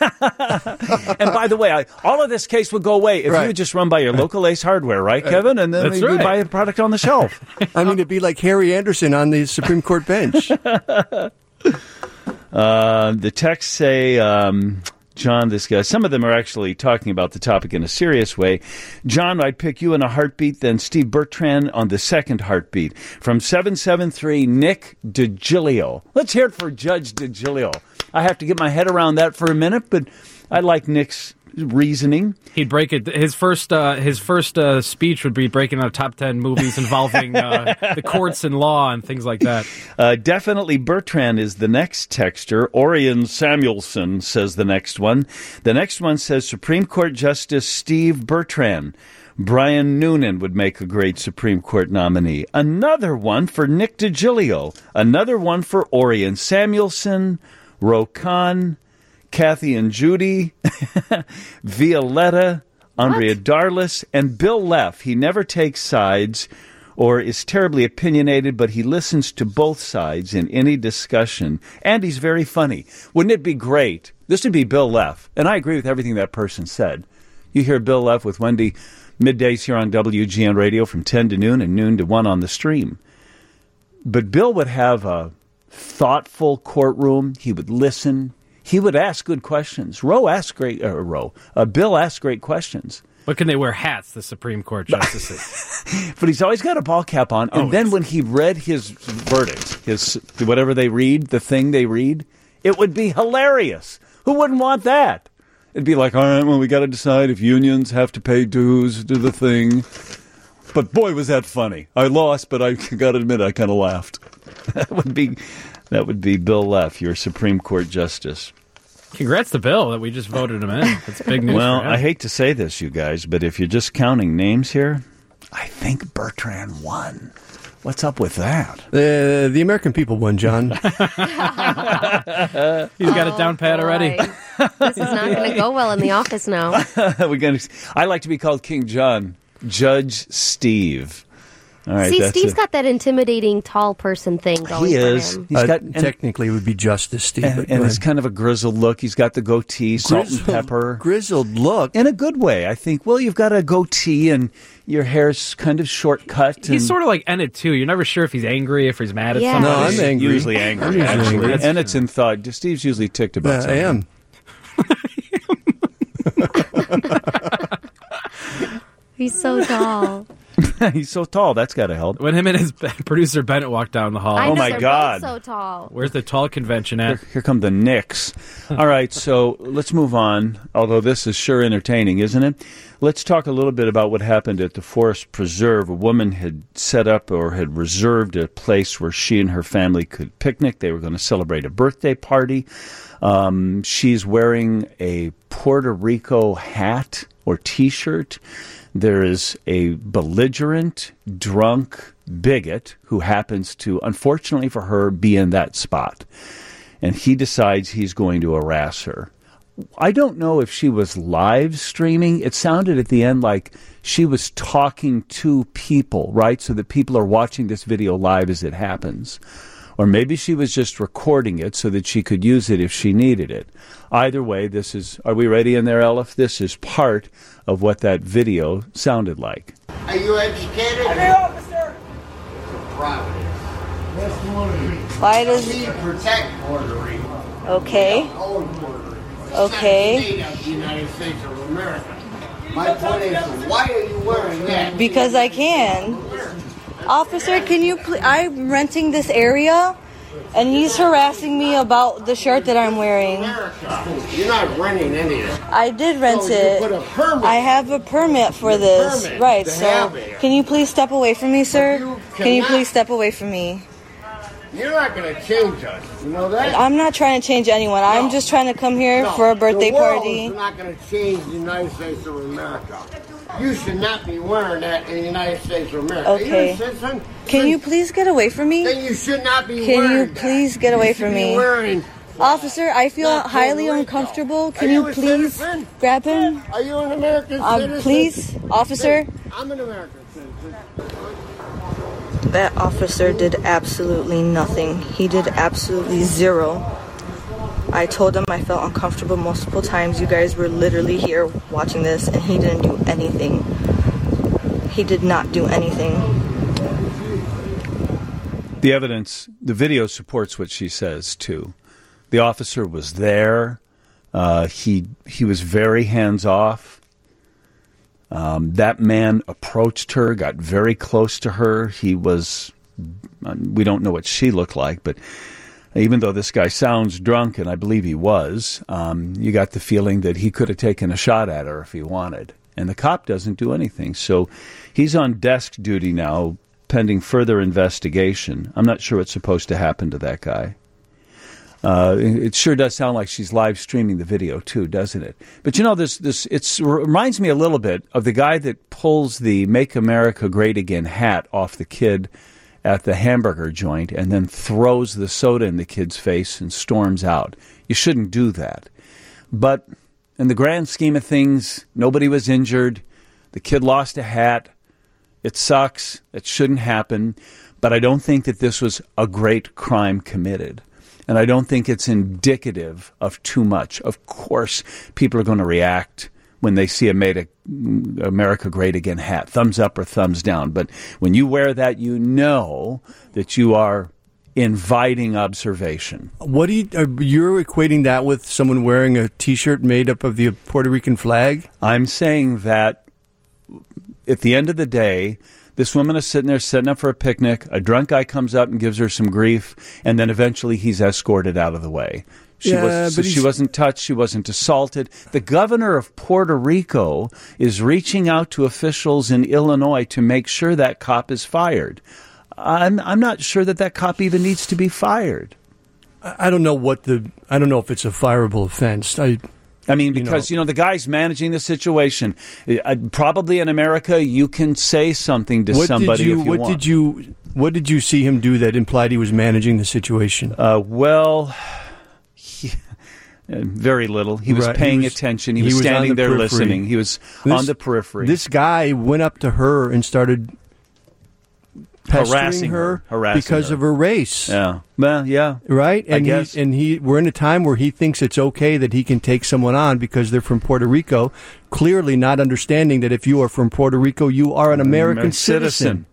Speaker 3: And by the way, I, all of this case would go away if
Speaker 7: Right.
Speaker 3: you would just run by your local Ace Hardware, right, Kevin? And then
Speaker 8: That's
Speaker 3: you
Speaker 8: right.
Speaker 3: buy a product on the shelf.
Speaker 7: I mean, it'd be like Harry Anderson on the Supreme Court bench.
Speaker 3: Uh, the texts say, um, John, this guy, some of them are actually talking about the topic in a serious way. John, I'd pick you in a heartbeat, then Steve Bertrand on the second heartbeat. From seven seven three, Nick DiGilio. Let's hear it for Judge DiGilio. I have to get my head around that for a minute, but I like Nick's reasoning.
Speaker 8: He'd break it. His first uh, his first uh, speech would be breaking out top ten movies involving uh, the courts and law and things like that.
Speaker 3: Uh, definitely Bertrand is the next texter. Orion Samuelson says the next one. The next one says Supreme Court Justice Steve Bertrand. Brian Noonan would make a great Supreme Court nominee. Another one for Nick DiGilio. Another one for Orion Samuelson, Ro Khan, Kathy and Judy, Violetta, Andrea Darlis, and Bill Leff. He never takes sides or is terribly opinionated, but he listens to both sides in any discussion, and he's very funny. Wouldn't it be great? This would be Bill Leff, and I agree with everything that person said. You hear Bill Leff with Wendy middays here on W G N Radio from ten to noon and noon to one on the stream. But Bill would have a thoughtful courtroom. He would listen. He would ask good questions. Roe asked great, uh, Roe, uh, Bill asked great questions.
Speaker 8: But can they wear hats, the Supreme Court justices?
Speaker 3: But he's always got a ball cap on. And
Speaker 8: Always.
Speaker 3: then when he read his verdict, his whatever they read, the thing they read, it would be hilarious. Who wouldn't want that? It'd be like, all right, well, we got to decide if unions have to pay dues to the thing. But boy, was that funny. I lost, but I got to admit, I kind of laughed. That would be, that would be Bill Leff, your Supreme Court justice.
Speaker 8: Congrats to Bill that we just voted him in. That's big news.
Speaker 3: Well,
Speaker 8: for him.
Speaker 3: I hate to say this, you guys, but if you're just counting names here, I think Bertrand won. What's up with that?
Speaker 7: Uh, the American people won, John.
Speaker 8: He's got it down pat already.
Speaker 4: Boy. This is not going to go well in the office now.
Speaker 3: We're gonna, I like to be called King John. Judge Steve. All right,
Speaker 4: See,
Speaker 3: that's
Speaker 4: Steve's
Speaker 3: a,
Speaker 4: got that intimidating tall person thing going
Speaker 3: He
Speaker 4: for
Speaker 3: is.
Speaker 4: him.
Speaker 3: He's
Speaker 7: Uh,
Speaker 3: got and,
Speaker 7: technically, it would be Justice Steve.
Speaker 3: and,
Speaker 7: but go
Speaker 3: and it's
Speaker 7: ahead.
Speaker 3: kind of a grizzled look. He's got the goatee, salt
Speaker 7: Grizzled-
Speaker 3: and pepper.
Speaker 7: Grizzled look.
Speaker 3: In a good way, I think. Well, you've got a goatee and your hair's kind of shortcut.
Speaker 8: He's
Speaker 3: and
Speaker 8: sort of like Ennett, too. You're never sure if he's angry, if he's mad at
Speaker 4: Yeah.
Speaker 8: somebody.
Speaker 7: No, I'm
Speaker 3: he's
Speaker 7: angry.
Speaker 3: Usually angry,
Speaker 7: I'm usually
Speaker 3: actually.
Speaker 7: angry.
Speaker 3: And, and it's in thought. Steve's usually ticked about
Speaker 7: Uh, I
Speaker 3: something.
Speaker 7: am.
Speaker 4: He's so tall.
Speaker 3: He's so tall. That's got to help.
Speaker 8: When him and his producer Bennett walked down the hall.
Speaker 4: I
Speaker 3: Oh,
Speaker 4: know,
Speaker 3: my
Speaker 4: they're
Speaker 3: God.
Speaker 4: both so tall.
Speaker 8: Where's the tall convention
Speaker 3: Here,
Speaker 8: at?
Speaker 3: here come the Knicks. All right, so let's move on, although this is sure entertaining, isn't it? Let's talk a little bit about what happened at the Forest Preserve. A woman had set up or had reserved a place where she and her family could picnic. They were going to celebrate a birthday party. Um, she's wearing a Puerto Rico hat or T-shirt. There is a belligerent, drunk bigot who happens to, unfortunately for her, be in that spot. And he decides he's going to harass her. I don't know if she was live streaming. It sounded at the end like she was talking to people, right? So that people are watching this video live as it happens. Or maybe she was just recording it so that she could use it if she needed it. Either way, this is, are we ready in there, Elif? This is part of what that video sounded like.
Speaker 9: Are you educated?
Speaker 10: Every officer!
Speaker 9: Providence. That's one of the
Speaker 10: Why does...
Speaker 9: We protect Puerto Rico.
Speaker 10: Okay.
Speaker 9: Own Puerto Rico. It's
Speaker 10: Okay.
Speaker 9: not the state of the United States of America. My point is, why are you wearing that?
Speaker 10: Because I can. Officer, can you please... I'm renting this area, and he's harassing me about the shirt that I'm wearing.
Speaker 9: America. You're not renting any of it.
Speaker 10: I did rent
Speaker 9: So you
Speaker 10: it.
Speaker 9: put a permit.
Speaker 10: I have a permit for
Speaker 9: Your
Speaker 10: this.
Speaker 9: permit
Speaker 10: Right,
Speaker 9: to
Speaker 10: so
Speaker 9: have it.
Speaker 10: can you please step away from me, sir?
Speaker 9: you
Speaker 10: Can you
Speaker 9: cannot.
Speaker 10: please step away from me?
Speaker 9: You're not going to change us. You know that?
Speaker 10: I'm not trying to change anyone. I'm
Speaker 9: No.
Speaker 10: just trying to come here
Speaker 9: No,
Speaker 10: for a birthday
Speaker 9: the world
Speaker 10: party.
Speaker 9: is not going to change the United States of America. You should not be wearing that in the United States of America. Are you
Speaker 10: Okay.
Speaker 9: a citizen?
Speaker 10: Can you please get away from me?
Speaker 9: Then you should not be
Speaker 10: Can
Speaker 9: wearing
Speaker 10: you
Speaker 9: that.
Speaker 10: please get away
Speaker 9: You should
Speaker 10: from
Speaker 9: be
Speaker 10: me?
Speaker 9: Wearing,
Speaker 10: Officer, I feel
Speaker 9: Not
Speaker 10: highly
Speaker 9: Puerto Rico.
Speaker 10: uncomfortable.
Speaker 9: Are
Speaker 10: Can
Speaker 9: you
Speaker 10: you
Speaker 9: a
Speaker 10: please
Speaker 9: citizen?
Speaker 10: grab him?
Speaker 9: Are you an American
Speaker 10: Um,
Speaker 9: citizen?
Speaker 10: please, officer.
Speaker 9: I'm an American citizen.
Speaker 10: That officer did absolutely nothing. He did absolutely zero. I told him I felt uncomfortable multiple times. You guys were literally here watching this, and he didn't do anything. He did not do anything.
Speaker 3: The evidence, the video supports what she says, too. The officer was there. Uh, he he was very hands-off. Um, that man approached her, got very close to her. He was, we don't know what she looked like, but even though this guy sounds drunk, and I believe he was, um, you got the feeling that he could have taken a shot at her if he wanted. And the cop doesn't do anything. So he's on desk duty now, pending further investigation. I'm not sure what's supposed to happen to that guy. Uh, it sure does sound like she's live streaming the video too, doesn't it? But you know, this this it reminds me a little bit of the guy that pulls the "Make America Great Again" hat off the kid at the hamburger joint and then throws the soda in the kid's face and storms out. You shouldn't do that. But in the grand scheme of things, nobody was injured. The kid lost a hat. It sucks. It shouldn't happen. But I don't think that this was a great crime committed. And I don't think it's indicative of too much. Of course, people are going to react when they see a Made America Great Again hat, thumbs up or thumbs down. But when you wear that, you know that you are inviting observation.
Speaker 7: What do you, uh, you're equating that with someone wearing a T-shirt made up of the Puerto Rican flag?
Speaker 3: I'm saying that at the end of the day, this woman is sitting there setting up for a picnic. A drunk guy comes up and gives her some grief, and then eventually he's escorted out of the way. She,
Speaker 7: Yeah,
Speaker 3: was,
Speaker 7: but
Speaker 3: she
Speaker 7: he's-
Speaker 3: wasn't touched. She wasn't assaulted. The governor of Puerto Rico is reaching out to officials in Illinois to make sure that cop is fired. I'm I'm not sure that that cop even needs to be fired.
Speaker 7: I I don't know what the. I don't know if it's a fireable offense. I.
Speaker 3: I mean, because, you know, the guy's managing the situation. Uh, probably in America, you can say something to
Speaker 7: What
Speaker 3: somebody
Speaker 7: did you,
Speaker 3: if you
Speaker 7: what
Speaker 3: want.
Speaker 7: did you? What did you see him do that implied he was managing the situation?
Speaker 3: Uh, well, he, uh, very little. He was
Speaker 7: Right,
Speaker 3: paying
Speaker 7: he was-
Speaker 3: attention. He,
Speaker 7: he
Speaker 3: was
Speaker 7: was on
Speaker 3: standing
Speaker 7: the
Speaker 3: there
Speaker 7: periphery.
Speaker 3: listening. He was
Speaker 7: This-
Speaker 3: on the periphery.
Speaker 7: This guy went up to her and started pestering
Speaker 3: Harassing her,
Speaker 7: her,
Speaker 3: harassing
Speaker 7: because
Speaker 3: her.
Speaker 7: of her race.
Speaker 3: Yeah. Well, yeah.
Speaker 7: Right?
Speaker 3: I
Speaker 7: And
Speaker 3: guess.
Speaker 7: he, and he we're in a time where he thinks it's okay that he can take someone on because they're from Puerto Rico, clearly not understanding that if you are from Puerto Rico, you are an American citizen.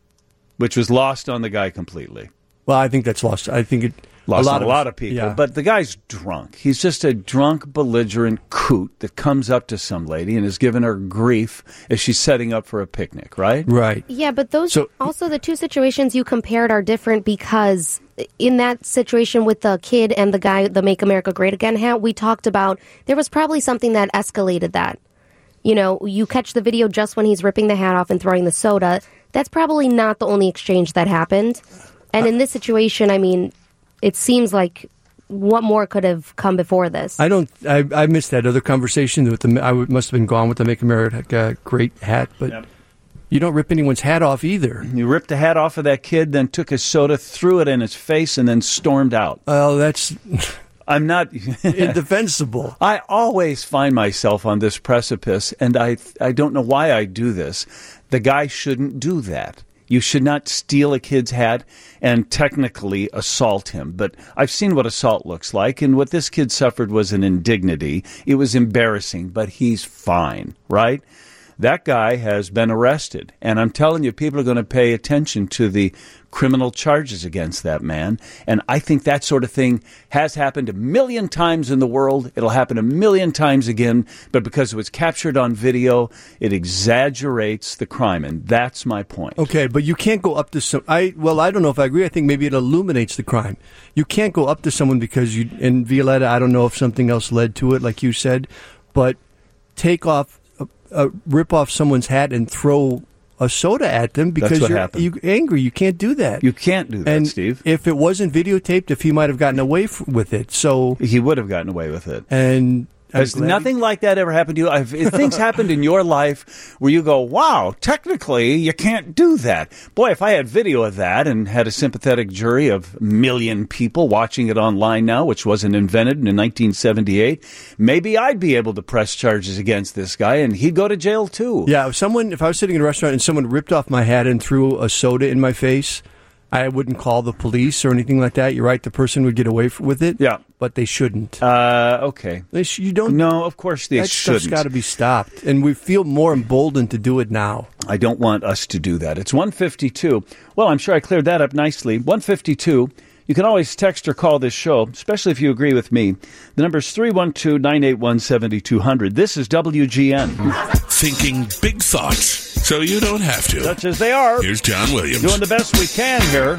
Speaker 3: Which was lost on the guy completely.
Speaker 7: Well, I think that's lost. I think it
Speaker 3: Lost
Speaker 7: a lot
Speaker 3: on a
Speaker 7: of,
Speaker 3: lot of people.
Speaker 7: Yeah.
Speaker 3: But the guy's drunk. He's just a drunk, belligerent coot that comes up to some lady and is giving her grief as she's setting up for a picnic, right?
Speaker 7: Right.
Speaker 4: Yeah, but those
Speaker 7: So-
Speaker 4: also the two situations you compared are different because in that situation with the kid and the guy, the Make America Great Again hat, we talked about there was probably something that escalated that. You know, you catch the video just when he's ripping the hat off and throwing the soda. That's probably not the only exchange that happened. And in this situation, I mean, it seems like what more could have come before this?
Speaker 7: I don't. I, I missed that other conversation with the. I would- must have been gone with the Make America Great hat, but
Speaker 3: Yep.
Speaker 7: you don't rip anyone's hat off either.
Speaker 3: You ripped the hat off of that kid, then took his soda, threw it in his face, and then stormed out.
Speaker 7: Well, that's
Speaker 3: I'm not
Speaker 7: indefensible.
Speaker 3: I always find myself on this precipice, and I I don't know why I do this. The guy shouldn't do that. You should not steal a kid's hat and technically assault him. But I've seen what assault looks like, and what this kid suffered was an indignity. It was embarrassing, but he's fine, right? That guy has been arrested, and I'm telling you, people are going to pay attention to the criminal charges against that man. And I think that sort of thing has happened a million times in the world. It'll happen a million times again, but because it was captured on video, it exaggerates the crime, and that's my point.
Speaker 7: Okay, but you can't go up to some. I well, I don't know if I agree. I think maybe it illuminates the crime. You can't go up to someone because you. And Violetta, I don't know if something else led to it, like you said, but take off, uh, uh, rip off someone's hat and throw a soda at them because
Speaker 3: That's what
Speaker 7: you're,
Speaker 3: happened.
Speaker 7: you're angry. You can't do that.
Speaker 3: You can't do that,
Speaker 7: and
Speaker 3: Steve.
Speaker 7: If it wasn't videotaped, if he might have gotten away f- with it, so
Speaker 3: He would have gotten away with it.
Speaker 7: and I'm
Speaker 3: Has
Speaker 7: glad he-
Speaker 3: nothing like that ever happened to you? If, if things happened in your life where you go, wow, technically you can't do that. Boy, if I had video of that and had a sympathetic jury of a million people watching it online now, which wasn't invented in nineteen seventy-eight, maybe I'd be able to press charges against this guy and he'd go to jail too.
Speaker 7: Yeah, if someone, if I was sitting in a restaurant and someone ripped off my hat and threw a soda in my face, I wouldn't call the police or anything like that. You're right; the person would get away f- with it.
Speaker 3: Yeah.
Speaker 7: but they shouldn't.
Speaker 3: Uh, okay.
Speaker 7: They sh- you don't.
Speaker 3: No, of course they
Speaker 7: that
Speaker 3: shouldn't.
Speaker 7: stuff's got to be stopped, and we feel more emboldened to do it now.
Speaker 3: I don't want us to do that. It's one fifty-two. Well, I'm sure I cleared that up nicely. one fifty-two. You can always text or call this show, especially if you agree with me. The number is three one two, nine eight one, seven two zero zero. This is W G N.
Speaker 2: Thinking big thoughts so you don't have to.
Speaker 3: Such as they are.
Speaker 2: Here's John Williams.
Speaker 3: Doing the best we can here.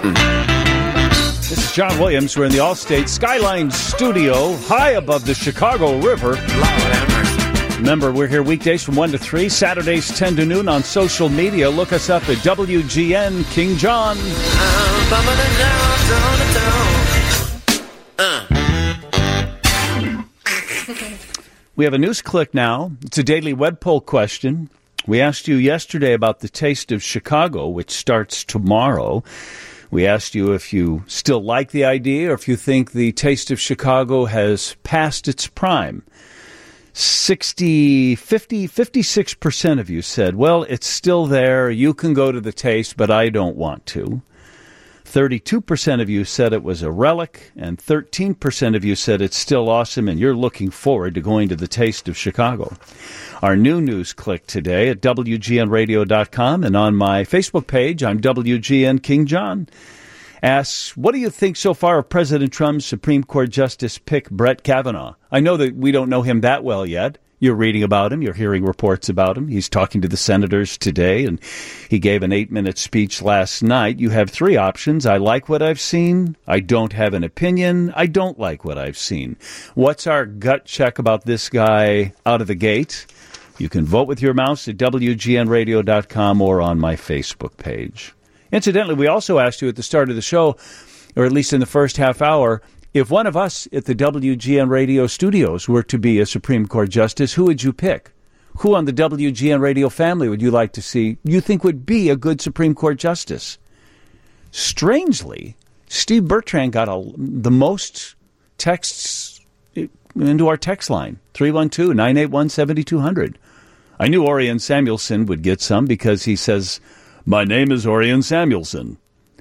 Speaker 3: This is John Williams. We're in the Allstate Skyline Studio, high above the Chicago River. Remember, we're here weekdays from one to three, Saturdays ten to noon on social media. Look us up at W G N King John. We have a news click now. It's a daily web poll question. We asked you yesterday about the Taste of Chicago, which starts tomorrow. We asked you if you still like the idea or if you think the Taste of Chicago has passed its prime. sixty, fifty, fifty-six percent of you said, well, it's still there. You can go to the taste, but I don't want to. thirty-two percent of you said it was a relic, and thirteen percent of you said it's still awesome, and you're looking forward to going to the Taste of Chicago. Our new news click today at W G N radio dot com, and on my Facebook page, I'm W G N King John. Asks, what do you think so far of President Trump's Supreme Court Justice pick, Brett Kavanaugh? I know that we don't know him that well yet. You're reading about him. You're hearing reports about him. He's talking to the senators today, and he gave an eight-minute speech last night. You have three options. I like what I've seen. I don't have an opinion. I don't like what I've seen. What's our gut check about this guy out of the gate? You can vote with your mouse at W G N radio dot com or on my Facebook page. Incidentally, we also asked you at the start of the show, or at least in the first half hour, if one of us at the W G N Radio studios were to be a Supreme Court justice, who would you pick? Who on the W G N Radio family would you like to see, you think would be a good Supreme Court justice? Strangely, Steve Bertrand got a, the most texts into our text line, three one two, nine eight one, seven two zero zero. I knew Orion Samuelson would get some because he says, my name is Orion Samuelson.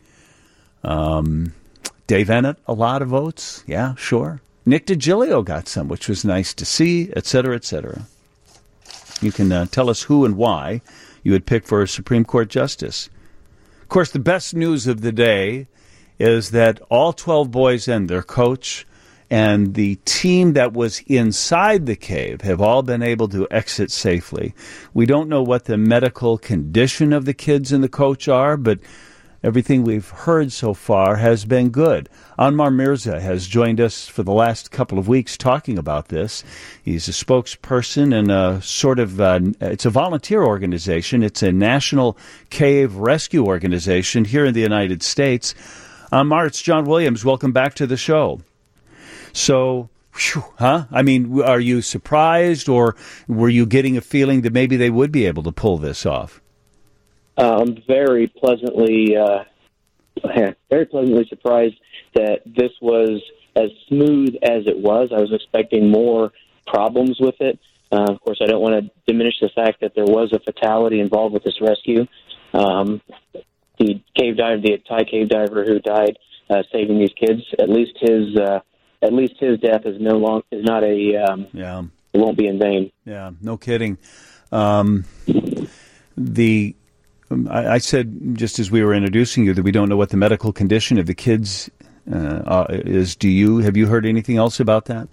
Speaker 3: Um... Dave Ennett, a lot of votes. Yeah, sure. Nick DiGilio got some, which was nice to see, et cetera, et cetera. You can uh, tell us who and why you would pick for a Supreme Court justice. Of course, the best news of the day is that all twelve boys and their coach and the team that was inside the cave have all been able to exit safely. We don't know what the medical condition of the kids and the coach are, but everything we've heard so far has been good. Anmar Mirza has joined us for the last couple of weeks talking about this. He's a spokesperson and a sort of, uh, it's a volunteer organization. It's a national cave rescue organization here in the United States. Anmar, it's John Williams. Welcome back to the show. So, whew, huh? I mean, are you surprised, or were you getting a feeling that maybe they would be able to pull this off?
Speaker 11: Uh, I'm very pleasantly, uh, very pleasantly surprised that this was as smooth as it was. I was expecting more problems with it. Uh, of course, I don't want to diminish the fact that there was a fatality involved with this rescue. Um, the cave diver, the Thai cave diver who died uh, saving these kids, at least his, uh, at least his death is no long is not a, um,
Speaker 3: yeah,
Speaker 11: it won't be in vain.
Speaker 3: Yeah, no kidding. Um, the I said, just as we were introducing you, that we don't know what the medical condition of the kids uh, uh, is. Do you have you heard anything else about that?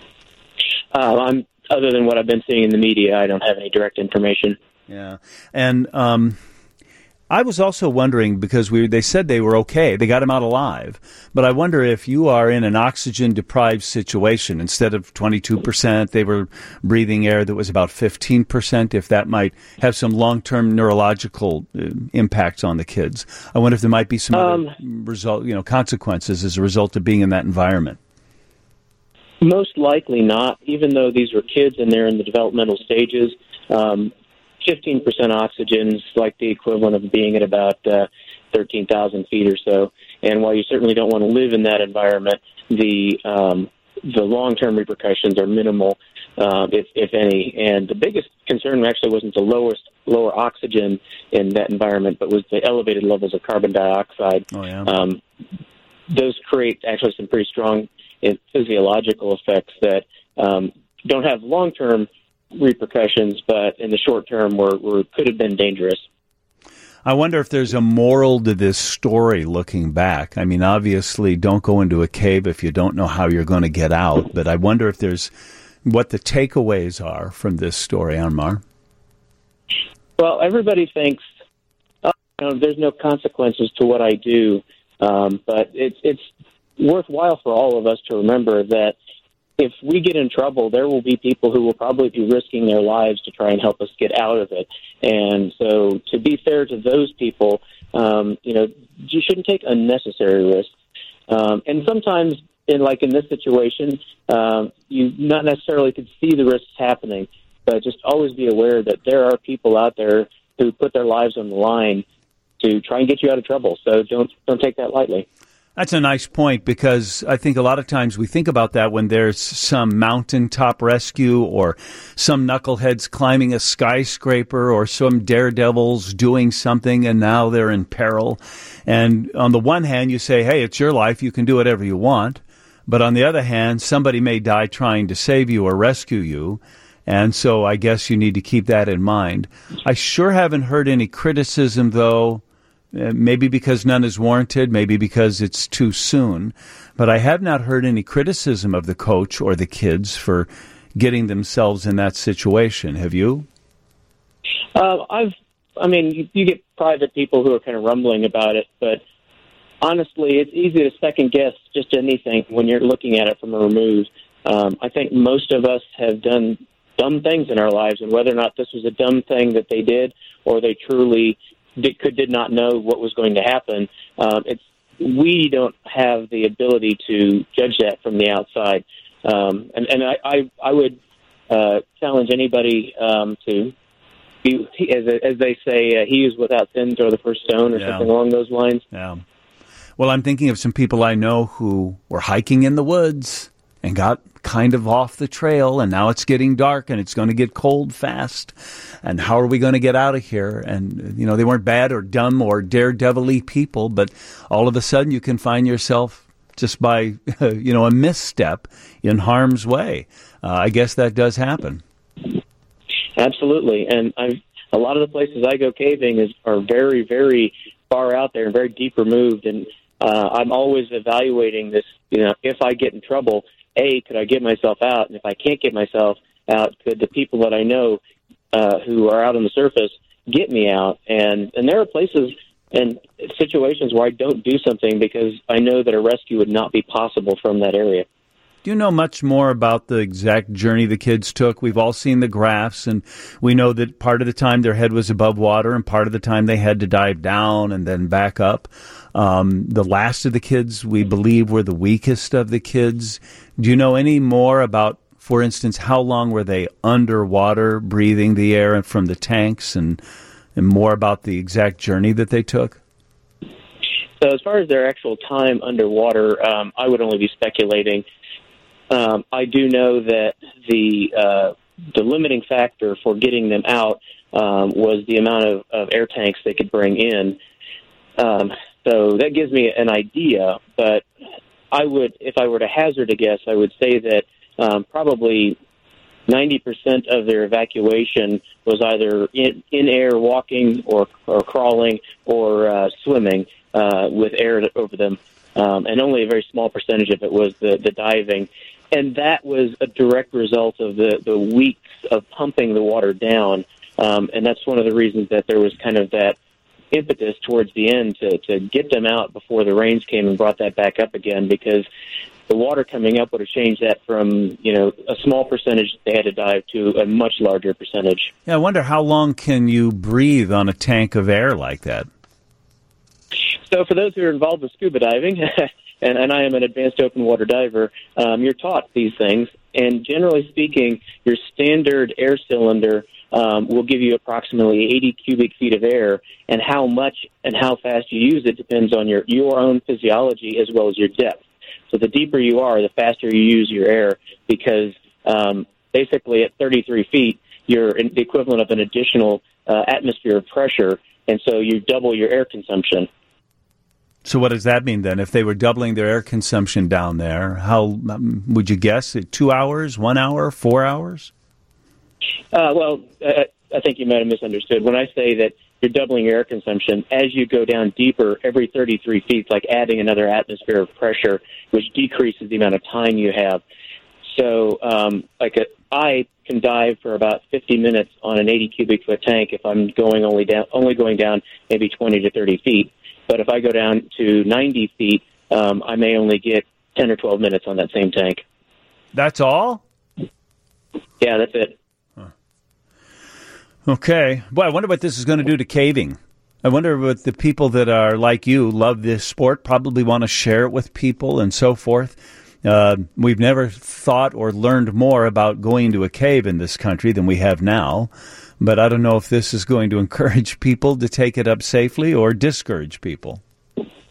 Speaker 11: Uh, I'm other than what I've been seeing in the media, I don't have any direct information.
Speaker 3: Yeah, and um, I was also wondering, because we they said they were okay, they got him out alive, but I wonder if you are in an oxygen-deprived situation. Instead of twenty-two percent, they were breathing air that was about fifteen percent, if that might have some long-term neurological uh, impacts on the kids. I wonder if there might be some um, other result, you know, consequences as a result of being in that environment.
Speaker 11: Most likely not, even though these were kids and they're in the developmental stages. Um, fifteen percent oxygen is like the equivalent of being at about uh, thirteen thousand feet or so. And while you certainly don't want to live in that environment, the um, the long-term repercussions are minimal, uh, if, if any. And the biggest concern actually wasn't the lowest, lower oxygen in that environment, but was the elevated levels of carbon dioxide.
Speaker 3: Oh, yeah.
Speaker 11: Um, those create actually some pretty strong physiological effects that um, don't have long-term repercussions, but in the short term were, were could have been dangerous.
Speaker 3: I wonder if there's a moral to this story looking back. I mean, obviously, don't go into a cave if you don't know how you're going to get out, but I wonder if there's what the takeaways are from this story, Anmar.
Speaker 11: Well, everybody thinks, oh, you know, there's no consequences to what I do, um, but it's it's worthwhile for all of us to remember that if we get in trouble, there will be people who will probably be risking their lives to try and help us get out of it. And so to be fair to those people, um, you know, you shouldn't take unnecessary risks. Um, and sometimes, in like in this situation, um, you not necessarily could see the risks happening, but just always be aware that there are people out there who put their lives on the line to try and get you out of trouble. So don't don't take that lightly.
Speaker 3: That's a nice point, because I think a lot of times we think about that when there's some mountaintop rescue or some knuckleheads climbing a skyscraper or some daredevils doing something and now they're in peril. And on the one hand, you say, hey, it's your life. You can do whatever you want. But on the other hand, somebody may die trying to save you or rescue you. And so I guess you need to keep that in mind. I sure haven't heard any criticism, though. Uh, maybe because none is warranted, maybe because it's too soon. But I have not heard any criticism of the coach or the kids for getting themselves in that situation. Have you?
Speaker 11: Uh, I've, I mean, you, you get private people who are kind of rumbling about it, but honestly, it's easy to second guess just anything when you're looking at it from a remove. Um, I think most of us have done dumb things in our lives, and whether or not this was a dumb thing that they did or they truly did, could did not know what was going to happen, um, it's we don't have the ability to judge that from the outside. Um, and and I, I, I would uh, challenge anybody um, to, be, as, as they say, uh, he is without sin, throw the first stone, or
Speaker 3: Yeah.
Speaker 11: something along those lines.
Speaker 3: Yeah. Well, I'm thinking of some people I know who were hiking in the woods and got kind of off the trail, and now it's getting dark and it's going to get cold fast. And how are we going to get out of here? And, you know, they weren't bad or dumb or daredevil-y people, but all of a sudden you can find yourself just by, you know, a misstep in harm's way. Uh, I guess that does happen.
Speaker 11: Absolutely. And I've, a lot of the places I go caving is are very, very far out there and very deep removed. And uh, I'm always evaluating this, you know, if I get in trouble, A, could I get myself out? And if I can't get myself out, could the people that I know uh, who are out on the surface get me out? And, and there are places and situations where I don't do something because I know that a rescue would not be possible from that area.
Speaker 3: Do you know much more about the exact journey the kids took? We've all seen the graphs, and we know that part of the time their head was above water and part of the time they had to dive down and then back up. Um, the last of the kids, we believe, were the weakest of the kids. Do you know any more about, for instance, how long were they underwater breathing the air from the tanks, and, and more about the exact journey that they took?
Speaker 11: So as far as their actual time underwater, um, I would only be speculating. Um, I do know that the uh, the limiting factor for getting them out um, was the amount of, of air tanks they could bring in. Um, so that gives me an idea, but I would, if I were to hazard a guess, I would say that um, probably ninety percent of their evacuation was either in, in air walking or, or crawling or uh, swimming uh, with air over them, um, and only a very small percentage of it was the, the diving. And that was a direct result of the, the weeks of pumping the water down. Um, and that's one of the reasons that there was kind of that impetus towards the end to, to get them out before the rains came and brought that back up again, because the water coming up would have changed that from, you know, a small percentage that they had to dive to a much larger percentage.
Speaker 3: Yeah, I wonder how long can you breathe on a tank of air like that?
Speaker 11: So for those who are involved with scuba diving, and, and I am an advanced open water diver, um, you're taught these things. And generally speaking, your standard air cylinder um, will give you approximately eighty cubic feet of air, and how much and how fast you use it depends on your, your own physiology as well as your depth. So the deeper you are, the faster you use your air, because um, basically at thirty-three feet, you're in the equivalent of an additional uh, atmosphere of pressure, and so you double your air consumption.
Speaker 3: So what does that mean then? If they were doubling their air consumption down there, how um, would you guess? Two hours, one hour, four hours?
Speaker 11: Uh, well, uh, I think you might have misunderstood. When I say that you're doubling your air consumption, as you go down deeper, every thirty-three feet, it's like adding another atmosphere of pressure, which decreases the amount of time you have. So, um, like a, I can dive for about fifty minutes on an eighty cubic foot tank if I'm going only down, only going down maybe twenty to thirty feet. But if I go down to ninety feet, um, I may only get ten or twelve minutes on that same tank.
Speaker 3: That's all?
Speaker 11: Yeah, that's it.
Speaker 3: Huh. Okay. Well, I wonder what this is going to do to caving. I wonder what the people that are like you, love this sport, probably want to share it with people and so forth. Uh, we've never thought or learned more about going to a cave in this country than we have now. But I don't know if this is going to encourage people to take it up safely or discourage people.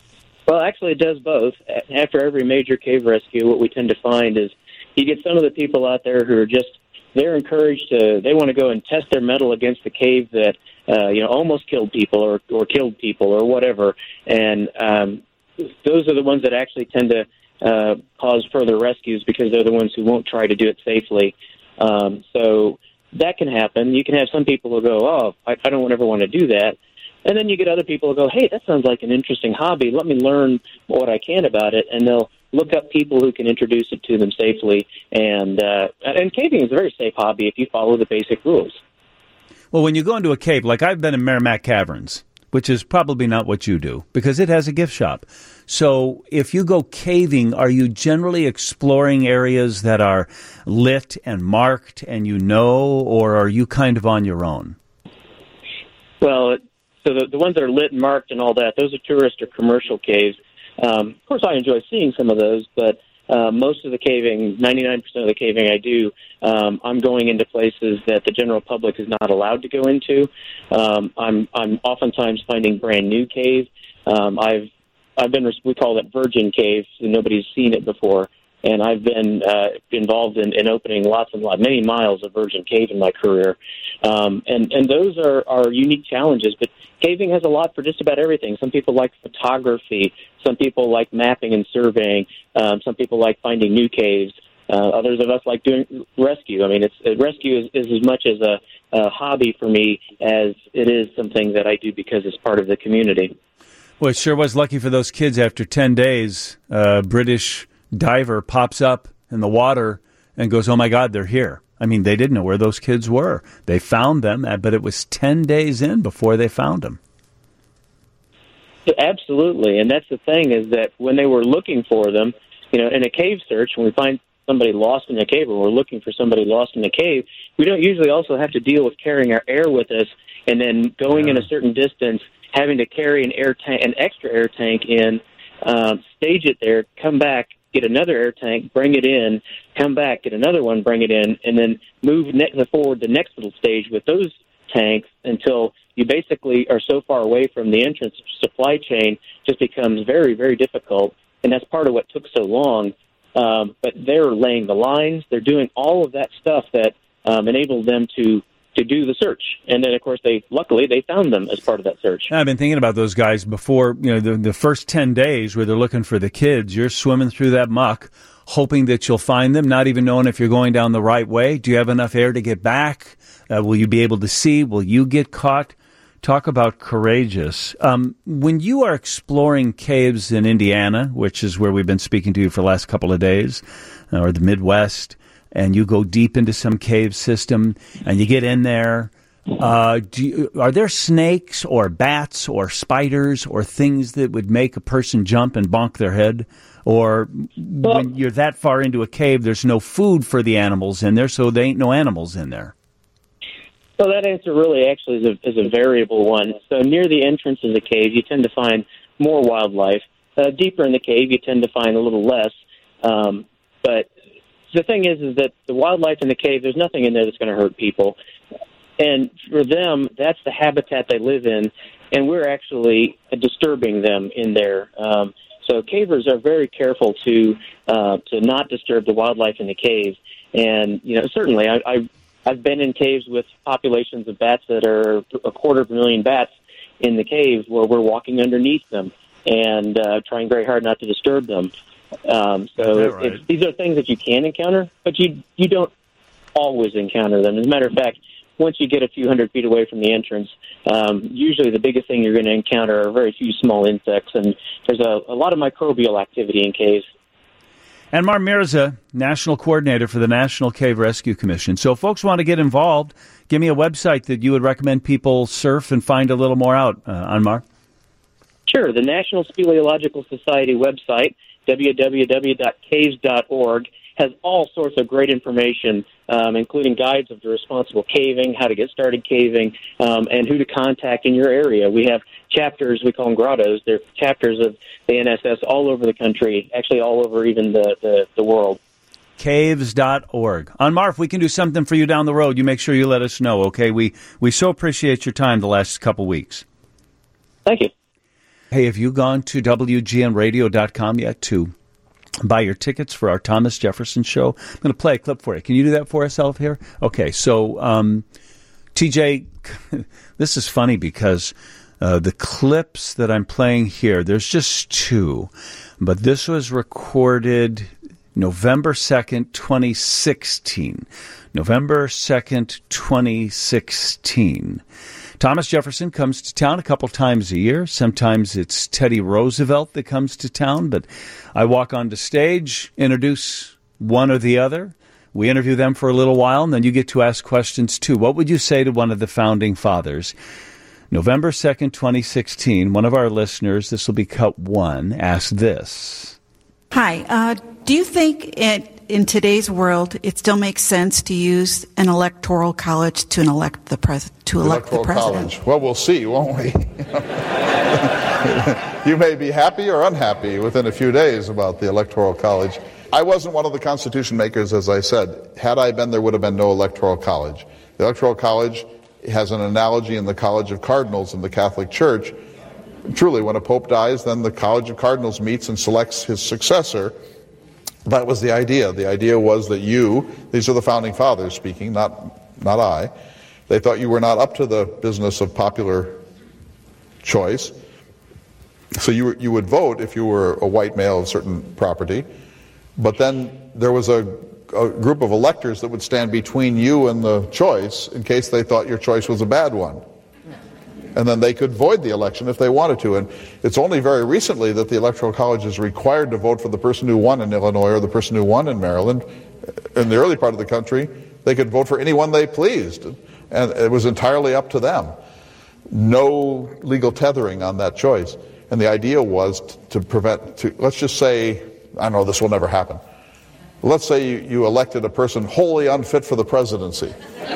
Speaker 11: Well, actually, it does both. After every major cave rescue, what we tend to find is you get some of the people out there who are just, they're encouraged to, they want to go and test their mettle against the cave that, uh, you know, almost killed people or, or killed people or whatever. And um, those are the ones that actually tend to uh, cause further rescues because they're the ones who won't try to do it safely. Um, so that can happen. You can have some people who go, oh, I, I don't ever want to do that. And then you get other people who go, hey, that sounds like an interesting hobby. Let me learn what I can about it. And they'll look up people who can introduce it to them safely. And uh, and caving is a very safe hobby if you follow the basic rules.
Speaker 3: Well, when you go into a cave, like I've been in Merrimack Caverns, which is probably not what you do, because it has a gift shop. So if you go caving, are you generally exploring areas that are lit and marked and you know, or are you kind of on your own?
Speaker 11: Well, so the, the ones that are lit and marked and all that, those are tourist or commercial caves. Um, of course, I enjoy seeing some of those, but uh, most of the caving, ninety-nine percent of the caving I do, um, I'm going into places that the general public is not allowed to go into. Um, I'm I'm oftentimes finding brand new caves. Um, I've I've been we call it virgin caves, and nobody's seen it before. And I've been uh, involved in, in opening lots and lots, many miles of virgin cave in my career. Um, and, and those are, are unique challenges. But caving has a lot for just about everything. Some people like photography. Some people like mapping and surveying. Um, some people like finding new caves. Uh, others of us like doing rescue. I mean, it's uh, rescue is, is as much as a, a hobby for me as it is something that I do because it's part of the community.
Speaker 3: Well, it sure was lucky for those kids after ten days. Uh, British diver pops up in the water and goes, oh, my God, they're here. I mean, they didn't know where those kids were. They found them, but it was ten days in before they found them.
Speaker 11: Absolutely, and that's the thing is that when they were looking for them, you know, in a cave search, when we find somebody lost in a cave or we're looking for somebody lost in a cave, we don't usually also have to deal with carrying our air with us and then going in a certain distance, having to carry an air tank, an extra air tank in, um, stage it there, come back, get another air tank, bring it in, come back, get another one, bring it in, and then move ne- forward the next little stage with those tanks until you basically are so far away from the entrance supply chain, just becomes very, very difficult. And that's part of what took so long. Um, but they're laying the lines. They're doing all of that stuff that um, enabled them to to do the search. And then, of course, they luckily they found them as part of that search.
Speaker 3: I've been thinking about those guys before, you know, the, the first ten days where they're looking for the kids. You're swimming through that muck, hoping that you'll find them, not even knowing if you're going down the right way. Do you have enough air to get back? Uh, will you be able to see? Will you get caught? Talk about courageous. Um, when you are exploring caves in Indiana, which is where we've been speaking to you for the last couple of days, uh, or the Midwest, and you go deep into some cave system, and you get in there, uh, do you, are there snakes or bats or spiders or things that would make a person jump and bonk their head? Or well, when you're that far into a cave, there's no food for the animals in there, so there ain't no animals in there?
Speaker 11: Well, that answer really actually is a, is a variable one. So near the entrance of the cave, you tend to find more wildlife. Uh, deeper in the cave, you tend to find a little less. Um, but the thing is, is that the wildlife in the cave, there's nothing in there that's going to hurt people. And for them, that's the habitat they live in, and we're actually disturbing them in there. Um, so cavers are very careful to uh, to not disturb the wildlife in the cave. And, you know, certainly I, I I've been in caves with populations of bats that are a quarter of a million bats in the caves where we're walking underneath them and uh, trying very hard not to disturb them. Um, so right? it's, these are things that you can encounter, but you you don't always encounter them. As a matter of fact, once you get a few hundred feet away from the entrance, um, usually the biggest thing you're going to encounter are very few small insects, and there's a, a lot of microbial activity in caves.
Speaker 3: Anmar Mirza, National Coordinator for the National Cave Rescue Commission. So if folks want to get involved, give me a website that you would recommend people surf and find a little more out, uh, Anmar.
Speaker 11: Sure. The National Speleological Society website, w w w dot caves dot org, has all sorts of great information, um, including guides of the responsible caving, how to get started caving, um, and who to contact in your area. We have chapters, we call them grottos. They're chapters of the N S S all over the country, actually all over even the, the, the world.
Speaker 3: caves dot org. Anmar, if we can do something for you down the road, you make sure you let us know, okay? We, we so appreciate your time the last couple weeks.
Speaker 11: Thank you.
Speaker 3: Hey, have you gone to W G N radio dot com yet to buy your tickets for our Thomas Jefferson show? I'm going to play a clip for you. Can you do that for us, Elf, here? Okay, so um, T J, this is funny because uh, the clips that I'm playing here, there's just two, but this was recorded November second, twenty sixteen. November second, twenty sixteen. Thomas Jefferson comes to town a couple times a year. Sometimes it's Teddy Roosevelt that comes to town, but I walk onto stage, introduce one or the other. We interview them for a little while, and then you get to ask questions too. What would you say to one of the founding fathers? November second, twenty sixteen, one of our listeners, this will be cut one, asked this.
Speaker 12: Hi, uh, do you think it, in today's world it still makes sense to use an electoral college to elect the pres- to elect
Speaker 13: electoral
Speaker 12: the president?
Speaker 13: College. Well, we'll see, won't we? You may be happy or unhappy within a few days about the Electoral College. I wasn't one of the Constitution makers, as I said. Had I been, there would have been no Electoral College. The Electoral College has an analogy in the College of Cardinals in the Catholic Church. Truly, when a pope dies, then the College of Cardinals meets and selects his successor. That was the idea. The idea was that you, these are the founding fathers speaking, not, not I, they thought you were not up to the business of popular choice. So you, you would vote if you were a white male of certain property, but then there was a, a group of electors that would stand between you and the choice in case they thought your choice was a bad one. And then they could void the election if they wanted to. And it's only very recently that the Electoral College is required to vote for the person who won in Illinois or the person who won in Maryland. In the early part of the country, they could vote for anyone they pleased. And it was entirely up to them. No legal tethering on that choice. And the idea was to prevent, to, let's just say, I know this will never happen. Let's say you, you elected a person wholly unfit for the presidency.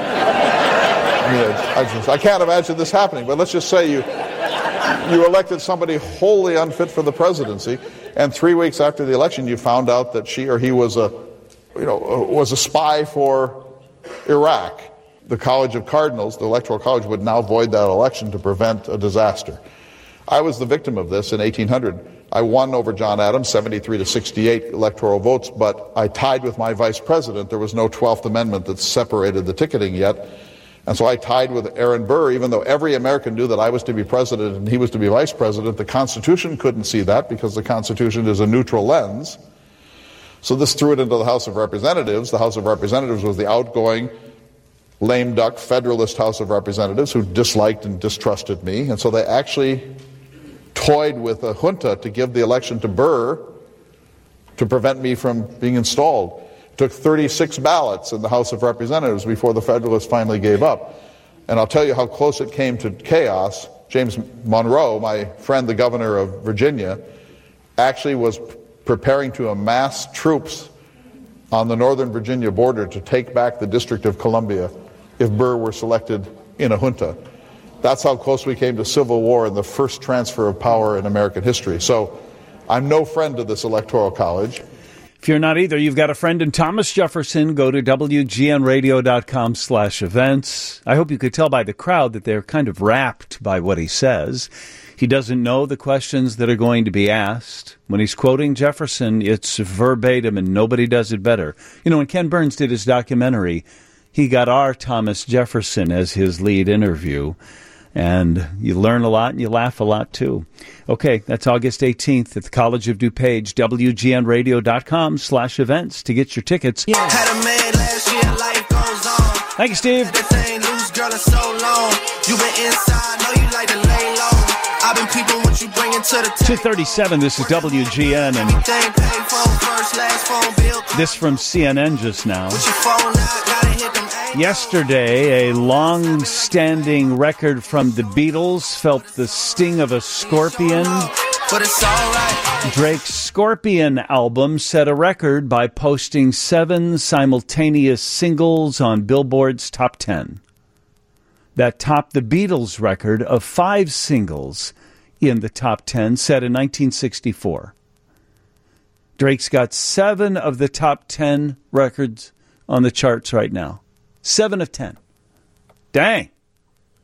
Speaker 13: I, mean, I, just, I can't imagine this happening, but let's just say you you elected somebody wholly unfit for the presidency, and three weeks after the election, you found out that she or he was a, you know, was a spy for Iraq. The College of Cardinals, the Electoral College, would now void that election to prevent a disaster. I was the victim of this in eighteen hundred. I won over John Adams, seventy-three to sixty-eight electoral votes, but I tied with my vice president. There was no twelfth Amendment that separated the ticketing yet. And so I tied with Aaron Burr, even though every American knew that I was to be president and he was to be vice president. The Constitution couldn't see that because the Constitution is a neutral lens. So this threw it into the House of Representatives. The House of Representatives was the outgoing, lame duck Federalist House of Representatives who disliked and distrusted me. And so they actually toyed with a junta to give the election to Burr to prevent me from being installed. It took thirty-six ballots in the House of Representatives before the Federalists finally gave up. And I'll tell you how close it came to chaos. James Monroe, my friend, the governor of Virginia, actually was preparing to amass troops on the northern Virginia border to take back the District of Columbia if Burr were selected in a junta. That's how close we came to civil war and the first transfer of power in American history. So I'm no friend to this Electoral College.
Speaker 3: If you're not either, you've got a friend in Thomas Jefferson. Go to W G N radio dot com slash events. I hope you could tell by the crowd that they're kind of rapt by what he says. He doesn't know the questions that are going to be asked. When he's quoting Jefferson, it's verbatim, and nobody does it better. You know, when Ken Burns did his documentary, he got our Thomas Jefferson as his lead interview. And you learn a lot and you laugh a lot, too. Okay, that's August eighteenth at the College of DuPage, W G N radio dot com slash events to get your tickets. Yeah. Had a man last year, life goes on. Thank you, Steve. This ain't loose, girl, in so long. You been inside, know you like to lay low. I've been peeping what you bringing to the two thirty-seven, this is W G N, and this from C N N just now. Yesterday, a long-standing record from the Beatles felt the sting of a scorpion. But it's all right. Drake's Scorpion album set a record by posting seven simultaneous singles on Billboard's top ten. That topped the Beatles' record of five singles in the top ten, set in nineteen sixty-four. Drake's got seven of the top ten records on the charts right now. Seven of ten. Dang.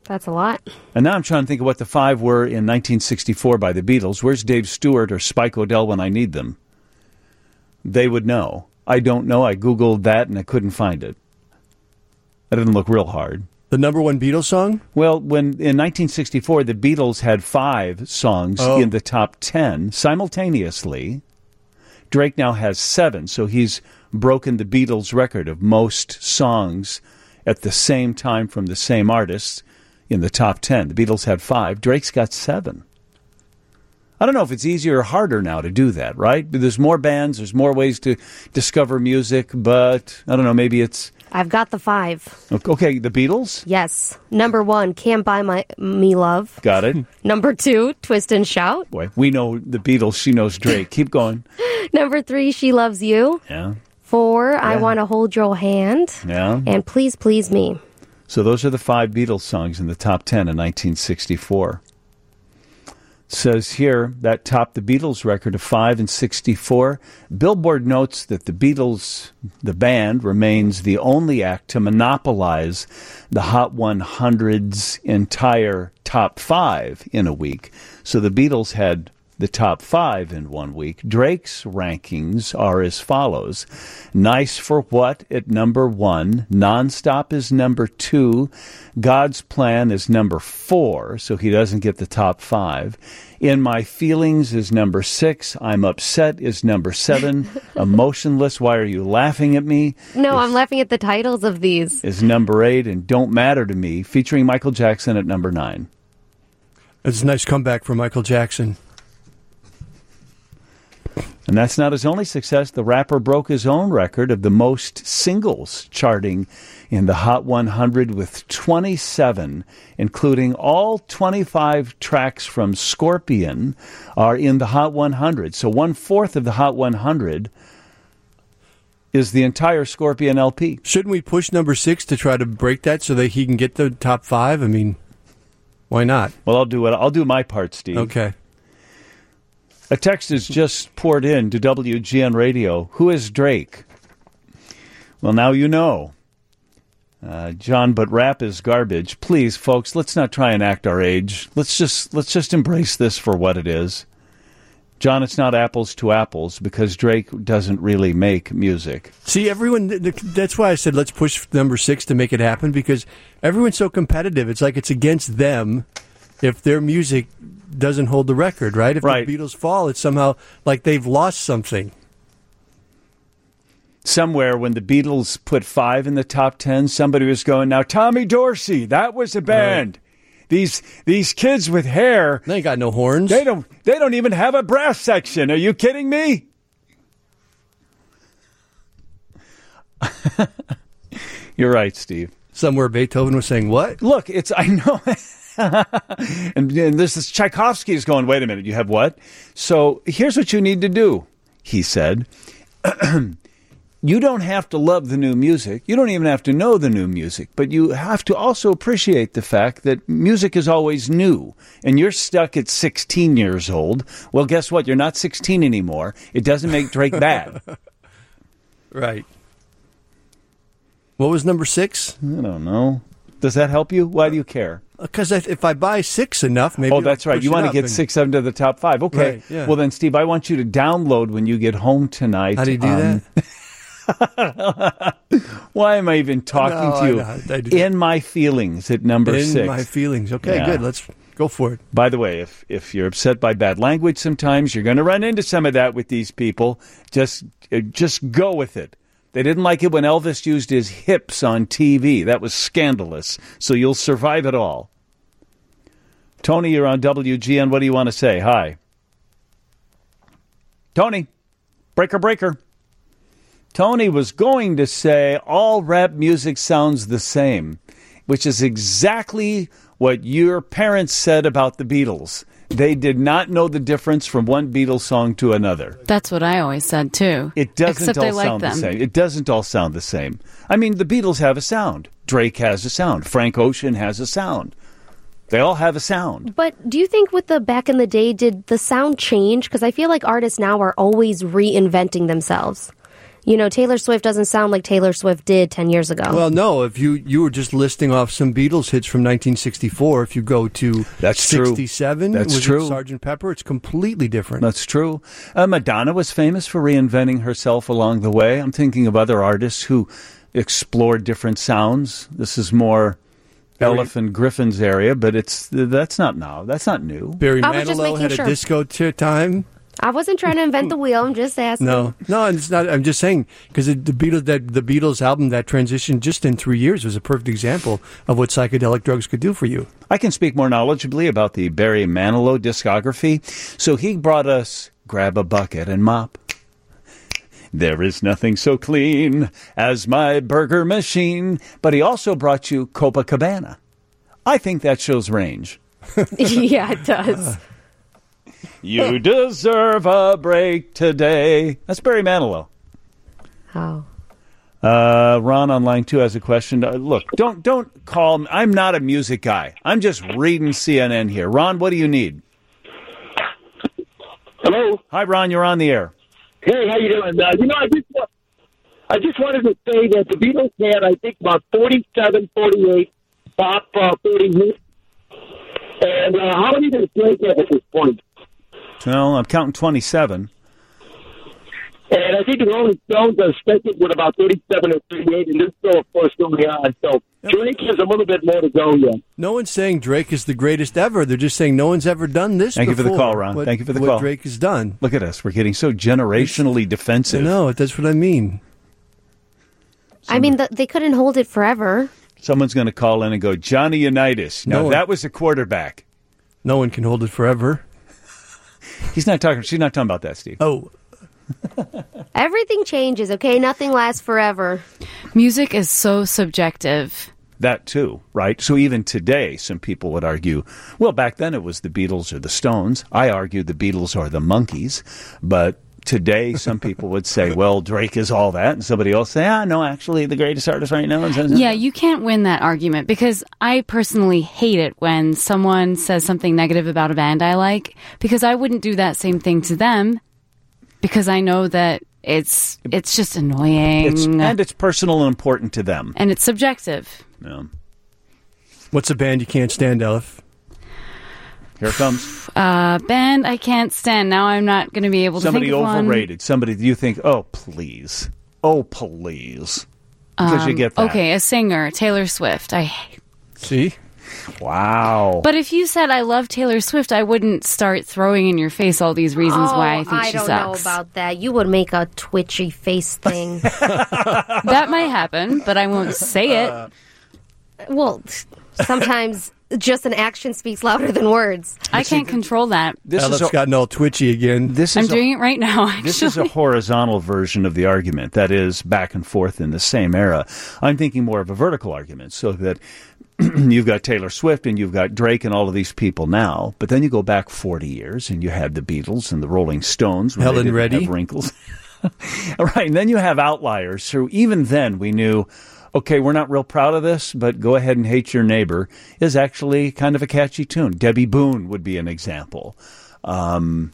Speaker 4: That's a lot.
Speaker 3: And now I'm trying to think of what the five were in nineteen sixty-four by the Beatles. Where's Dave Stewart or Spike O'Dell when I need them? They would know. I don't know. I Googled that and I couldn't find it. That didn't look real hard.
Speaker 7: The number one Beatles song?
Speaker 3: Well, when in nineteen sixty-four, the Beatles had five songs
Speaker 7: Oh.
Speaker 3: in the top ten simultaneously. Drake now has seven, so he's broken the Beatles' record of most songs at the same time from the same artist in the top ten. The Beatles had five. Drake's got seven. I don't know if it's easier or harder now to do that, right? There's more bands, there's more ways to discover music, but I don't know, maybe it's...
Speaker 4: I've got the five.
Speaker 3: Okay, the Beatles?
Speaker 4: Yes. Number one, Can't Buy My Me Love.
Speaker 3: Got it.
Speaker 4: Number two, Twist and Shout.
Speaker 3: Boy, we know the Beatles, she knows Drake. Keep going.
Speaker 4: Number three, She Loves You.
Speaker 3: Yeah.
Speaker 4: Four, I Want to Hold Your Hand.
Speaker 3: Yeah.
Speaker 4: And Please Please Me.
Speaker 3: So those are the five Beatles songs in the top ten in nineteen sixty-four. It says here that topped the Beatles record of five in sixty-four. Billboard notes that the Beatles, the band, remains the only act to monopolize the Hot one hundred's entire top five in a week. So the Beatles had the top five in one week. Drake's rankings are as follows. Nice for What at number one. Nonstop is number two. God's Plan is number four, so he doesn't get the top five. In My Feelings is number six. I'm Upset is number seven. Emotionless, Why Are You Laughing at Me?
Speaker 4: No,
Speaker 3: is,
Speaker 4: I'm laughing at the titles of these.
Speaker 3: is number eight. And Don't Matter to Me, featuring Michael Jackson at number nine.
Speaker 7: It's a nice comeback for Michael Jackson.
Speaker 3: And that's not his only success. The rapper broke his own record of the most singles charting in the Hot one hundred with twenty-seven, including all twenty-five tracks from Scorpion are in the Hot one hundred. So one-fourth of the Hot one hundred is the entire Scorpion L P.
Speaker 7: Shouldn't we push number six to try to break that so that he can get the top five? I mean, why not?
Speaker 3: Well, I'll do it. I'll do my part, Steve.
Speaker 7: Okay.
Speaker 3: A text is just poured in to W G N Radio. Who is Drake? Well, now you know. Uh, John, but rap is garbage. Please, folks, let's not try and act our age. Let's just let's just embrace this for what it is. John, it's not apples to apples because Drake doesn't really make music.
Speaker 7: See, everyone, that's why I said let's push number six to make it happen, because everyone's so competitive. It's like it's against them if their music doesn't hold the record, right? If
Speaker 3: right.
Speaker 7: the Beatles fall, it's somehow like they've lost something.
Speaker 3: Somewhere when the Beatles put five in the top ten, somebody was going, now Tommy Dorsey, that was a band. Right. These these kids with hair,
Speaker 7: they ain't got no horns.
Speaker 3: They don't they don't even have a brass section. Are you kidding me? You're right, Steve.
Speaker 7: Somewhere Beethoven was saying, what?
Speaker 3: Look, it's I know and, and this is Tchaikovsky is going, wait a minute, you have what? So here's what you need to do, he said. You don't have to love the new music. You don't even have to know the new music. But you have to also appreciate the fact that music is always new. And you're stuck at sixteen years old. Well, guess what? You're not sixteen anymore. It doesn't make Drake bad.
Speaker 7: Right. What was number six?
Speaker 3: I don't know. Does that help you? Why do you care?
Speaker 7: Because if I buy six enough, maybe.
Speaker 3: Oh, that's right. You want to get
Speaker 7: and... six
Speaker 3: under the top five. Okay.
Speaker 7: Right, yeah.
Speaker 3: Well, then, Steve, I want you to download when you get home tonight.
Speaker 7: How do you do
Speaker 3: um,
Speaker 7: that?
Speaker 3: Why am I even talking
Speaker 7: no,
Speaker 3: to you?
Speaker 7: I know. I do.
Speaker 3: In My Feelings at number
Speaker 7: In
Speaker 3: six.
Speaker 7: In My Feelings. Okay,
Speaker 3: yeah.
Speaker 7: good. Let's go for it.
Speaker 3: By the way, if if you're upset by bad language sometimes, you're going to run into some of that with these people. Just just go with it. They didn't like it when Elvis used his hips on T V. That was scandalous. So you'll survive it all. Tony, you're on W G N. What do you want to say? Hi. Tony. Breaker, breaker. Tony was going to say all rap music sounds the same, which is exactly what your parents said about the Beatles. They did not know the difference from one Beatles song to another.
Speaker 14: That's what I always said, too.
Speaker 3: It doesn't
Speaker 14: Except
Speaker 3: all
Speaker 14: I like
Speaker 3: sound
Speaker 14: them.
Speaker 3: the same. It doesn't all sound the same. I mean, the Beatles have a sound. Drake has a sound. Frank Ocean has a sound. They all have a sound.
Speaker 4: But do you think with the back in the day, did the sound change? Because I feel like artists now are always reinventing themselves. You know, Taylor Swift doesn't sound like Taylor Swift did ten years ago.
Speaker 7: Well, no, if you, you were just listing off some Beatles hits from nineteen sixty-four, if you go to
Speaker 3: That's
Speaker 7: sixty-seven,
Speaker 3: true. That's
Speaker 7: was
Speaker 3: true.
Speaker 7: it Sergeant Pepper, it's completely different.
Speaker 3: That's true. Uh, Madonna was famous for reinventing herself along the way. I'm thinking of other artists who explored different sounds. This is more Elephant Griffin's area, but it's that's not now. That's not new.
Speaker 7: Barry
Speaker 4: I was just
Speaker 7: Manilow
Speaker 4: making
Speaker 7: had
Speaker 4: sure.
Speaker 7: a disco t- time.
Speaker 4: I wasn't trying to invent the wheel. I'm just asking.
Speaker 7: No, no, it's not. I'm just saying because the Beatles, that the Beatles album, that transition just in three years was a perfect example of what psychedelic drugs could do for you.
Speaker 3: I can speak more knowledgeably about the Barry Manilow discography. So he brought us Grab a Bucket and Mop. There is nothing so clean as my burger machine. But he also brought you Copacabana. I think that shows range.
Speaker 4: Yeah, it does.
Speaker 3: You deserve a break today. That's Barry Manilow.
Speaker 4: Oh.
Speaker 3: Uh, Ron on line two has a question. Uh, look, don't don't call me. I'm not a music guy. I'm just reading C N N here. Ron, what do you need?
Speaker 15: Hello.
Speaker 3: Hi, Ron. You're on the air.
Speaker 15: Hey, how you doing? Uh, you know, I just wa- I just wanted to say that the Beatles had, I think, about forty-seven, forty-eight pop uh, forty hits. And uh, how many does Drake have at this point?
Speaker 3: Well, I'm counting twenty-seven.
Speaker 15: And I think the Rolling Stones are expected with about thirty-seven or thirty-eight, and they're still, of course, going on. So Drake has a little bit more to go yet.
Speaker 7: No one's saying Drake is the greatest ever. They're just saying no one's ever done this
Speaker 3: Thank
Speaker 7: before.
Speaker 3: you for the call, Ron.
Speaker 7: What,
Speaker 3: Thank you for the
Speaker 7: what
Speaker 3: call.
Speaker 7: Drake has done.
Speaker 3: Look at us. We're getting so generationally defensive.
Speaker 7: No, that's what I mean.
Speaker 4: I mean, the, they couldn't hold it forever.
Speaker 3: Someone's going to call in and go, Johnny Unitas. Now,
Speaker 7: No one-
Speaker 3: that was a quarterback.
Speaker 7: No one can hold it forever.
Speaker 3: He's not talking. She's not talking about that, Steve.
Speaker 7: Oh.
Speaker 4: Everything changes, okay? Nothing lasts forever.
Speaker 14: Music is so subjective.
Speaker 3: That too, right? So even today, some people would argue, well, back then it was the Beatles or the Stones. I argue the Beatles or the Monkees. But today, some people would say, well, Drake is all that. And somebody else say, ah, no, actually, the greatest artist right now is...
Speaker 14: Yeah, you can't win that argument because I personally hate it when someone says something negative about a band I like because I wouldn't do that same thing to them because I know that it's it's just annoying.
Speaker 3: It's, and it's personal and important to them.
Speaker 14: And it's subjective.
Speaker 3: Yeah.
Speaker 7: What's a band you can't stand, Elif?
Speaker 3: Here it comes.
Speaker 14: Uh, band I can't stand. Now I'm not going to be able to
Speaker 3: Somebody
Speaker 14: think of
Speaker 3: overrated. Somebody you think, oh, please. Oh, please. Because
Speaker 14: one.
Speaker 3: you get that.
Speaker 14: Um, Okay, a singer, Taylor Swift. I
Speaker 7: See?
Speaker 3: Wow.
Speaker 14: But if you said I love Taylor Swift, I wouldn't start throwing in your face all these reasons
Speaker 4: oh,
Speaker 14: why I think
Speaker 4: I
Speaker 14: she
Speaker 4: don't
Speaker 14: sucks.
Speaker 4: know about that. You would make a twitchy face thing.
Speaker 14: That might happen, but I won't say it.
Speaker 4: Well, sometimes just an action speaks louder than words.
Speaker 14: I can't control that.
Speaker 3: This
Speaker 7: Elif's
Speaker 3: is a,
Speaker 7: gotten all twitchy again.
Speaker 3: This
Speaker 14: I'm
Speaker 3: is a,
Speaker 14: doing it right now, actually.
Speaker 3: This is a horizontal version of the argument. That is back and forth in the same era. I'm thinking more of a vertical argument, so that you've got Taylor Swift and you've got Drake and all of these people now, but then you go back forty years and you had the Beatles and the Rolling Stones. When
Speaker 7: Helen
Speaker 3: they didn't
Speaker 7: Reddy.
Speaker 3: have wrinkles. Right, and then you have outliers who even then we knew, okay, we're not real proud of this, but Go Ahead and Hate Your Neighbor is actually kind of a catchy tune. Debbie Boone would be an example. Um,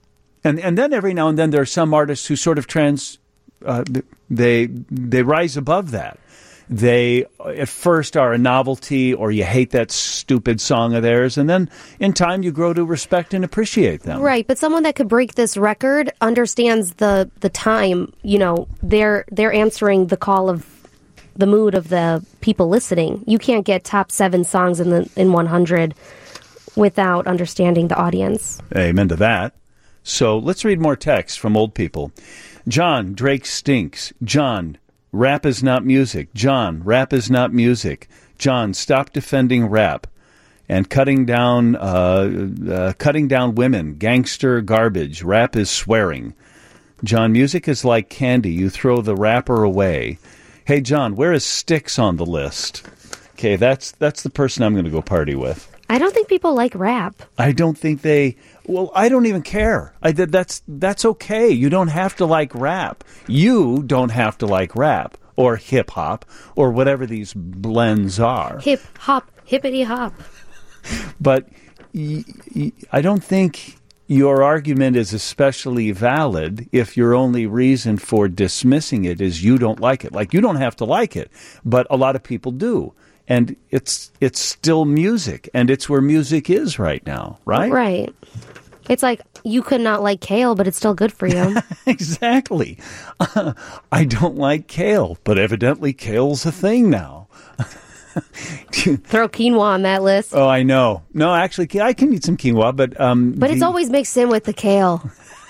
Speaker 3: and and then every now and then there are some artists who sort of trans, uh, they they rise above that. They at first are a novelty, or you hate that stupid song of theirs, and then in time you grow to respect and appreciate them.
Speaker 4: Right, but someone that could break this record understands the the time. You know, they're they're answering the call of the mood of the people listening. You can't get top seven songs in the in one hundred without understanding the audience.
Speaker 3: Amen to that. So let's read more text from old people. John, Drake stinks. John, rap is not music. John, rap is not music. John, stop defending rap and cutting down uh, uh, cutting down women. Gangster garbage. Rap is swearing. John, music is like candy. You throw the wrapper away. Hey, John, where is Styx on the list? Okay, that's that's the person I'm going to go party with.
Speaker 4: I don't think people like rap.
Speaker 3: I don't think they... Well, I don't even care. I did. That's that's okay. You don't have to like rap. You don't have to like rap or hip hop or whatever these blends are.
Speaker 4: Hip hop, hippity hop.
Speaker 3: But y- y- I don't think your argument is especially valid if your only reason for dismissing it is you don't like it. Like, you don't have to like it, but a lot of people do. And it's it's still music, and it's where music is right now, right?
Speaker 4: Right. It's like you could not like kale, but it's still good for you.
Speaker 3: Exactly. Uh, I don't like kale, but evidently kale's a thing now.
Speaker 4: Throw quinoa on that list.
Speaker 3: Oh, I know. No, actually, I can eat some quinoa, but... Um,
Speaker 4: but it's
Speaker 3: the,
Speaker 4: always mixed in with the kale.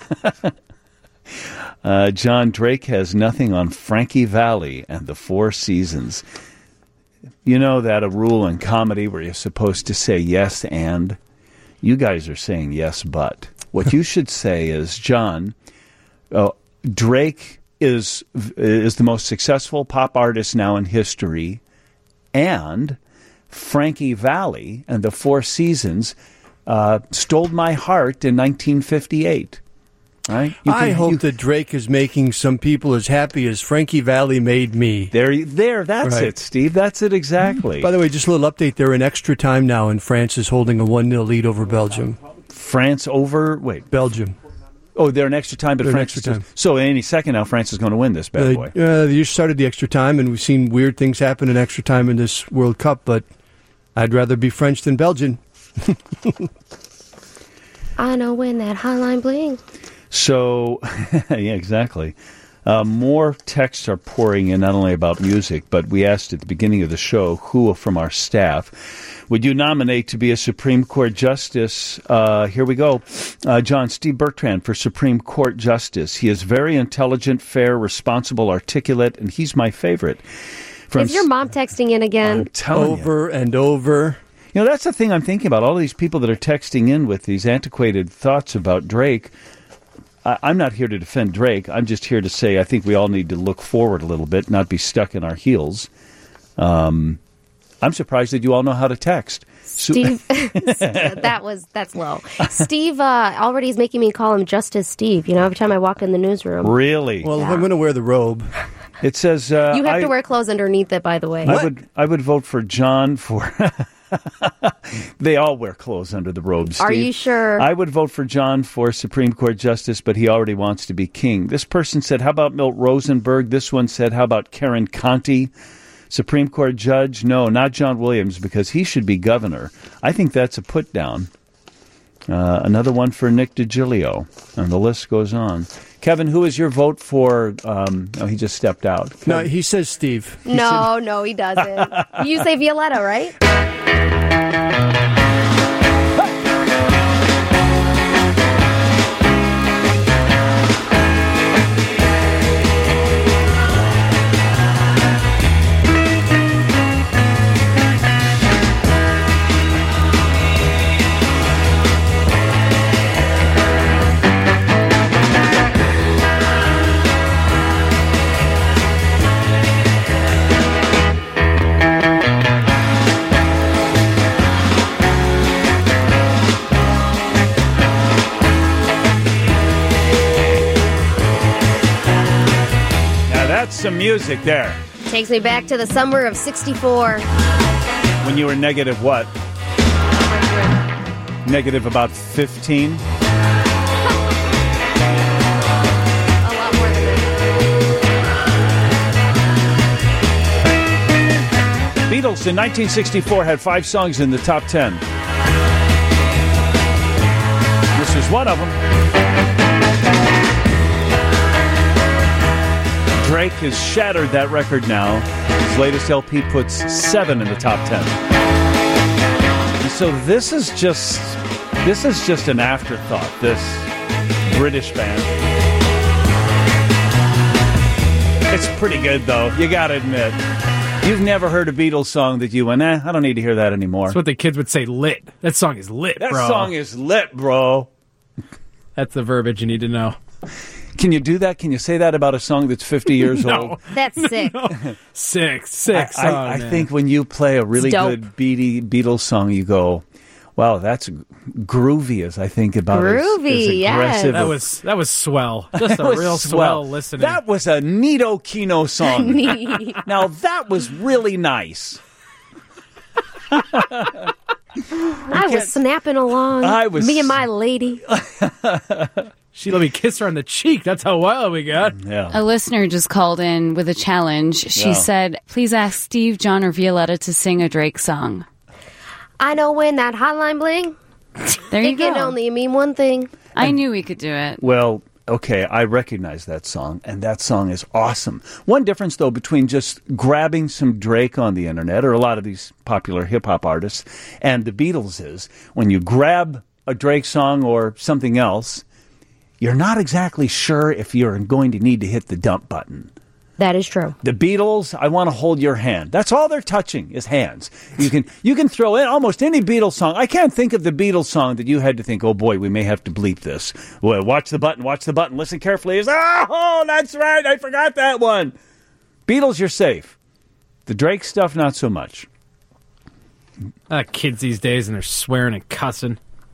Speaker 3: uh, John Drake has nothing on Frankie Valli and the Four Seasons. You know that a rule in comedy where you're supposed to say yes and? You guys are saying yes, but. What you should say is, John, uh, Drake is is the most successful pop artist now in history, and Frankie Valli and the Four Seasons uh, stole my heart in nineteen fifty-eight. Right? You
Speaker 7: I
Speaker 3: can,
Speaker 7: hope
Speaker 3: you,
Speaker 7: that Drake is making some people as happy as Frankie Valli made me.
Speaker 3: There, there. That's
Speaker 7: right.
Speaker 3: it, Steve. That's it exactly.
Speaker 7: By the way, just a little update. They're in extra time now, and France is holding a one nil lead over Belgium.
Speaker 3: France over, wait.
Speaker 7: Belgium.
Speaker 3: Oh, they're in extra time, but
Speaker 7: they're
Speaker 3: France
Speaker 7: extra
Speaker 3: is,
Speaker 7: time.
Speaker 3: So any second now, France is going to win this bad
Speaker 7: uh,
Speaker 3: boy.
Speaker 7: Uh, they just started the extra time, and we've seen weird things happen in extra time in this World Cup, but I'd rather be French than Belgian.
Speaker 4: I know when that hotline bling.
Speaker 3: So, yeah, exactly. Uh, more texts are pouring in, not only about music, but we asked at the beginning of the show who from our staff would you nominate to be a Supreme Court Justice. Uh, here we go. Uh, John, Steve Bertrand for Supreme Court Justice. He is very intelligent, fair, responsible, articulate, and he's my favorite. From
Speaker 4: Is your mom texting in again?
Speaker 7: Over
Speaker 3: you.
Speaker 7: and over.
Speaker 3: You know, that's the thing I'm thinking about. All these people that are texting in with these antiquated thoughts about Drake. I'm not here to defend Drake. I'm just here to say I think we all need to look forward a little bit, not be stuck in our heels. Um, I'm surprised that you all know how to text.
Speaker 4: Steve, that was that's low. Steve uh, already is making me call him Justice Steve. You know, every time I walk in the newsroom.
Speaker 3: Really?
Speaker 7: Well,
Speaker 4: yeah.
Speaker 7: if I'm going to wear the robe,
Speaker 3: it says uh,
Speaker 4: you have
Speaker 3: I,
Speaker 4: to wear clothes underneath it. By the way,
Speaker 3: I what? would I would vote for John for. They all wear clothes under the robes, Steve.
Speaker 4: Are you sure?
Speaker 3: I would vote for John for Supreme Court Justice, but he already wants to be king. This person said, how about Milt Rosenberg? This one said, how about Karen Conte? Supreme Court Judge? No, not John Williams, because he should be governor. I think that's a put down. Uh, another one for Nick DiGilio, and the list goes on. Kevin, who is your vote for? Um, oh, he just stepped out. Kevin.
Speaker 7: No, he says Steve.
Speaker 4: He no, said... no, he doesn't. You say Violetta, right?
Speaker 3: Some music there.
Speaker 4: Takes me back to the summer of sixty-four.
Speaker 3: When you were negative what? Negative about fifteen?
Speaker 4: A lot more than
Speaker 3: that. Beatles in nineteen sixty-four had five songs in the top ten. This is one of them. Drake has shattered that record now. His latest L P puts seven in the top ten. And so this is just this is just an afterthought, this British band. It's pretty good, though. You got to admit. You've never heard a Beatles song that you went, eh, I don't need to hear that anymore.
Speaker 8: That's what the kids would say, lit. That song is lit,
Speaker 3: that
Speaker 8: bro.
Speaker 3: That song is lit, bro.
Speaker 8: That's the verbiage you need to know.
Speaker 3: Can you do that? Can you say that about a song that's fifty years
Speaker 8: no.
Speaker 3: old?
Speaker 4: That's sick.
Speaker 8: No. Sick, sick
Speaker 3: I,
Speaker 8: song,
Speaker 3: I, I
Speaker 8: man.
Speaker 3: think when you play a really good Beatles Beatles song, you go, wow, that's groovy as I think about it.
Speaker 4: Groovy,
Speaker 3: yes.
Speaker 8: That was, that was swell. Just a real swell. swell listening.
Speaker 3: That was a neato kino song.
Speaker 4: Neat.
Speaker 3: Now, that was really nice.
Speaker 4: I was snapping along.
Speaker 3: I was-
Speaker 4: Me and my lady.
Speaker 8: She let me kiss her on the cheek. That's how wild we got.
Speaker 3: Yeah.
Speaker 14: A listener just called in with a challenge. She
Speaker 3: Yeah.
Speaker 14: said, please ask Steve, John, or Violetta to sing a Drake song.
Speaker 4: I know when that hotline bling.
Speaker 14: There you
Speaker 4: it can
Speaker 14: go.
Speaker 4: only mean one thing.
Speaker 14: I knew we could do it.
Speaker 3: Well, okay, I recognize that song, and that song is awesome. One difference, though, between just grabbing some Drake on the internet, or a lot of these popular hip-hop artists, and the Beatles is, when you grab a Drake song or something else, you're not exactly sure if you're going to need to hit the dump button.
Speaker 4: That is true.
Speaker 3: The Beatles, I want to hold your hand. That's all they're touching is hands. You can you can throw in almost any Beatles song. I can't think of the Beatles song that you had to think, oh boy, we may have to bleep this. Well, watch the button, watch the button, listen carefully. It's, oh, that's right, I forgot that one. Beatles, you're safe. The Drake stuff, not so much.
Speaker 8: Uh, kids these days, and they're swearing and cussing.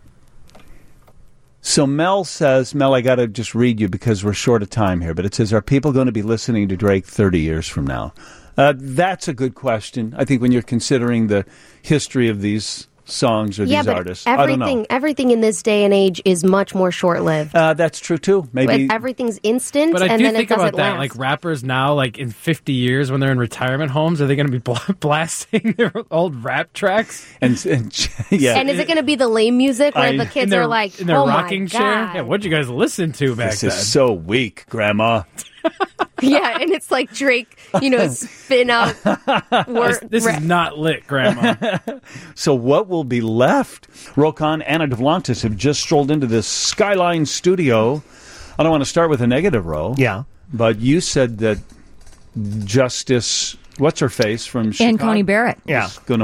Speaker 3: So Mel says, Mel, I got to just read you because we're short of time here, but it says, are people going to be listening to Drake thirty years from now? Uh, that's a good question. I think when you're considering the history of these songs or
Speaker 4: yeah,
Speaker 3: these
Speaker 4: but
Speaker 3: artists. I don't know.
Speaker 4: everything, everything in this day and age is much more short-lived.
Speaker 3: Uh, that's true, too. Maybe.
Speaker 4: Everything's instant,
Speaker 8: But I
Speaker 4: and
Speaker 8: do
Speaker 4: then
Speaker 8: think
Speaker 4: it doesn't
Speaker 8: about that.
Speaker 4: last.
Speaker 8: Like rappers now, like in fifty years when they're in retirement homes, are they going to be bl- blasting their old rap tracks?
Speaker 3: And, and yeah.
Speaker 4: And is it going to be the lame music where
Speaker 3: I-
Speaker 4: the kids
Speaker 8: in their,
Speaker 4: are like,
Speaker 8: in their
Speaker 4: oh
Speaker 8: rocking
Speaker 4: my
Speaker 8: chair?
Speaker 4: God.
Speaker 8: Yeah, what'd you guys listen to back
Speaker 3: This
Speaker 8: then?
Speaker 3: is so weak, Grandma.
Speaker 4: Yeah, and it's like Drake, you know, spin up.
Speaker 8: This, this is not lit, Grandma.
Speaker 3: So what will be left? Rokan, Anna Devlantis have just strolled into this Skyline studio. I don't want to start with a negative row.
Speaker 16: Yeah.
Speaker 3: But you said that Justice, what's her face from Chicago?
Speaker 16: Ann Coney Barrett.
Speaker 3: Yeah. Was going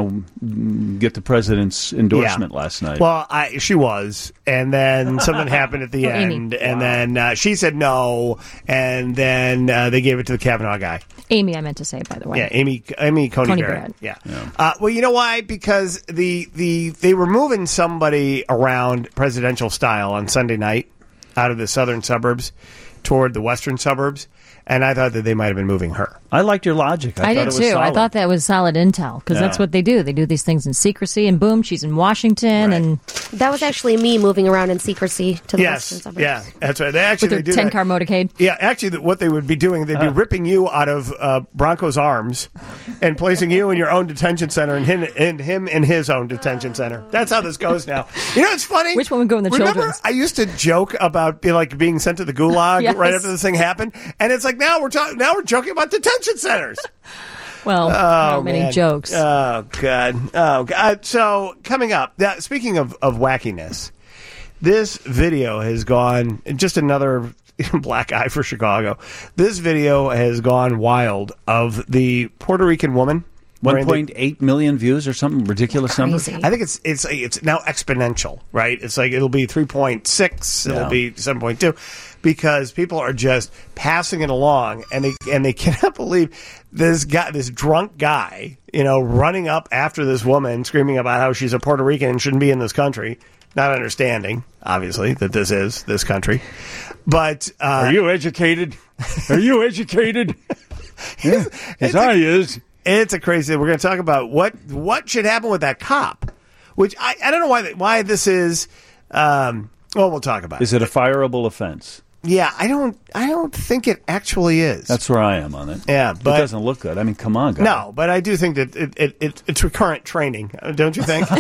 Speaker 3: to get the president's endorsement
Speaker 16: Yeah.
Speaker 3: last night.
Speaker 16: Well, I, she was, and then something happened at the
Speaker 3: Oh, Amy.
Speaker 16: end, and
Speaker 3: Wow.
Speaker 16: then uh, she said no, and then uh, they gave it to the Kavanaugh guy.
Speaker 17: Amy, I meant to say, by the way.
Speaker 16: Yeah, Amy, Amy Coney,
Speaker 17: Coney
Speaker 16: Barrett. Yeah. Uh, well, you know why? Because the the they were moving somebody around presidential style on Sunday night out of the southern suburbs toward the western suburbs, and I thought that they might have been moving her.
Speaker 3: I liked your logic.
Speaker 17: I, did too. I thought that was solid intel because that's
Speaker 16: Yeah.
Speaker 17: what they do. They do these things in secrecy, and boom, she's in Washington, and
Speaker 4: That was actually me moving around in secrecy to the western
Speaker 16: Yes,
Speaker 4: suburbs.
Speaker 16: yeah, that's right. They actually
Speaker 17: with her
Speaker 16: they do
Speaker 17: ten
Speaker 16: that.
Speaker 17: car motorcade.
Speaker 16: Yeah, actually, th- what they would be doing, they'd be ripping you out of uh, Bronco's arms and placing you in your own detention center, and him, and him in his own detention center. That's how this goes now. You know, it's funny.
Speaker 17: Which one would go in the
Speaker 16: Remember,
Speaker 17: children's?
Speaker 16: I used to joke about be like being sent to the gulag
Speaker 17: Yes.
Speaker 16: right after this thing happened, and it's like now we're talking. Now we're joking about detention centers.
Speaker 17: Well,
Speaker 16: Oh,
Speaker 17: how many
Speaker 16: man.
Speaker 17: jokes?
Speaker 16: Oh, God. Oh, God. So, coming up, that, speaking of, of wackiness, this video has gone, just another black eye for Chicago. This video has gone wild of the Puerto Rican woman.
Speaker 3: one point eight million views or something ridiculous number.
Speaker 16: I think it's it's it's now exponential, right? It's like it'll be three point six, it'll
Speaker 3: Yeah.
Speaker 16: be seven point two, because people are just passing it along, and they and they cannot believe this guy, this drunk guy, you know, running up after this woman, screaming about how she's a Puerto Rican and shouldn't be in this country, not understanding, obviously, that this is this country. But uh,
Speaker 3: Are you educated? Are you educated? Yeah, his eye is.
Speaker 16: It's a crazy. We're going to talk about what what should happen with that cop, which I, I don't know why why this is. Um, well, we'll talk about
Speaker 3: Is it a fireable offense?
Speaker 16: Yeah, I don't. I don't think it actually is.
Speaker 3: That's where I am on it.
Speaker 16: Yeah, but
Speaker 3: it doesn't look good. I mean, come on, guys.
Speaker 16: No, but I do think that it, it, it it's recurrent training, don't you think? I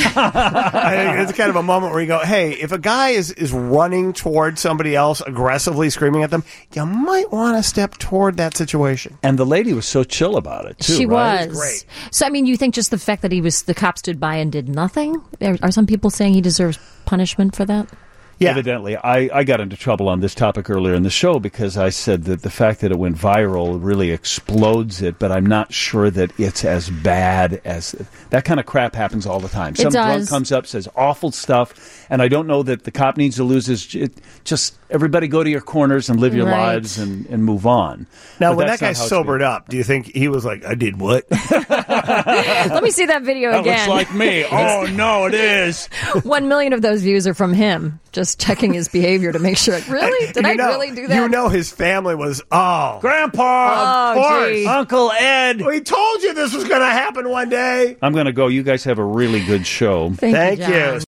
Speaker 16: think it's kind of a moment where you go, hey, if a guy is, is running toward somebody else aggressively screaming at them, you might want to step toward that situation.
Speaker 3: And the lady was so chill about it too.
Speaker 17: She
Speaker 3: right?
Speaker 17: was. So, I mean, you think just the fact that he was, the cop stood by and did nothing? Are, are some people saying he deserves punishment for that?
Speaker 3: Evidently, I, I got into trouble on this topic earlier in the show because I said that the fact that it went viral really explodes it, but I'm not sure that it's as bad as... That kind of crap happens all the time.
Speaker 17: It
Speaker 3: Some drunk
Speaker 17: does.
Speaker 3: comes up, says awful stuff, and I don't know that the cop needs to lose his... It, just everybody go to your corners and live your
Speaker 16: Right.
Speaker 3: lives and, and move on.
Speaker 16: Now,
Speaker 3: But
Speaker 16: when that
Speaker 3: that's
Speaker 16: guy
Speaker 3: not how it's
Speaker 16: sobered up, do you think he was like, I did what?
Speaker 17: Let me see that video
Speaker 3: That
Speaker 17: again.
Speaker 3: looks like me. Oh, no, it is.
Speaker 17: One million of those views are from him. just checking his behavior to make sure. Really? Did
Speaker 16: You
Speaker 17: I
Speaker 16: know-
Speaker 17: really do that?
Speaker 16: You know his family was, oh.
Speaker 3: Grandpa!
Speaker 16: Of
Speaker 17: Oh,
Speaker 16: course.
Speaker 17: gee.
Speaker 3: Uncle Ed!
Speaker 16: We told you this was going to happen one day.
Speaker 3: I'm going to go. You guys have a really good show.
Speaker 17: Thank you,
Speaker 16: Thank
Speaker 17: John.
Speaker 16: you.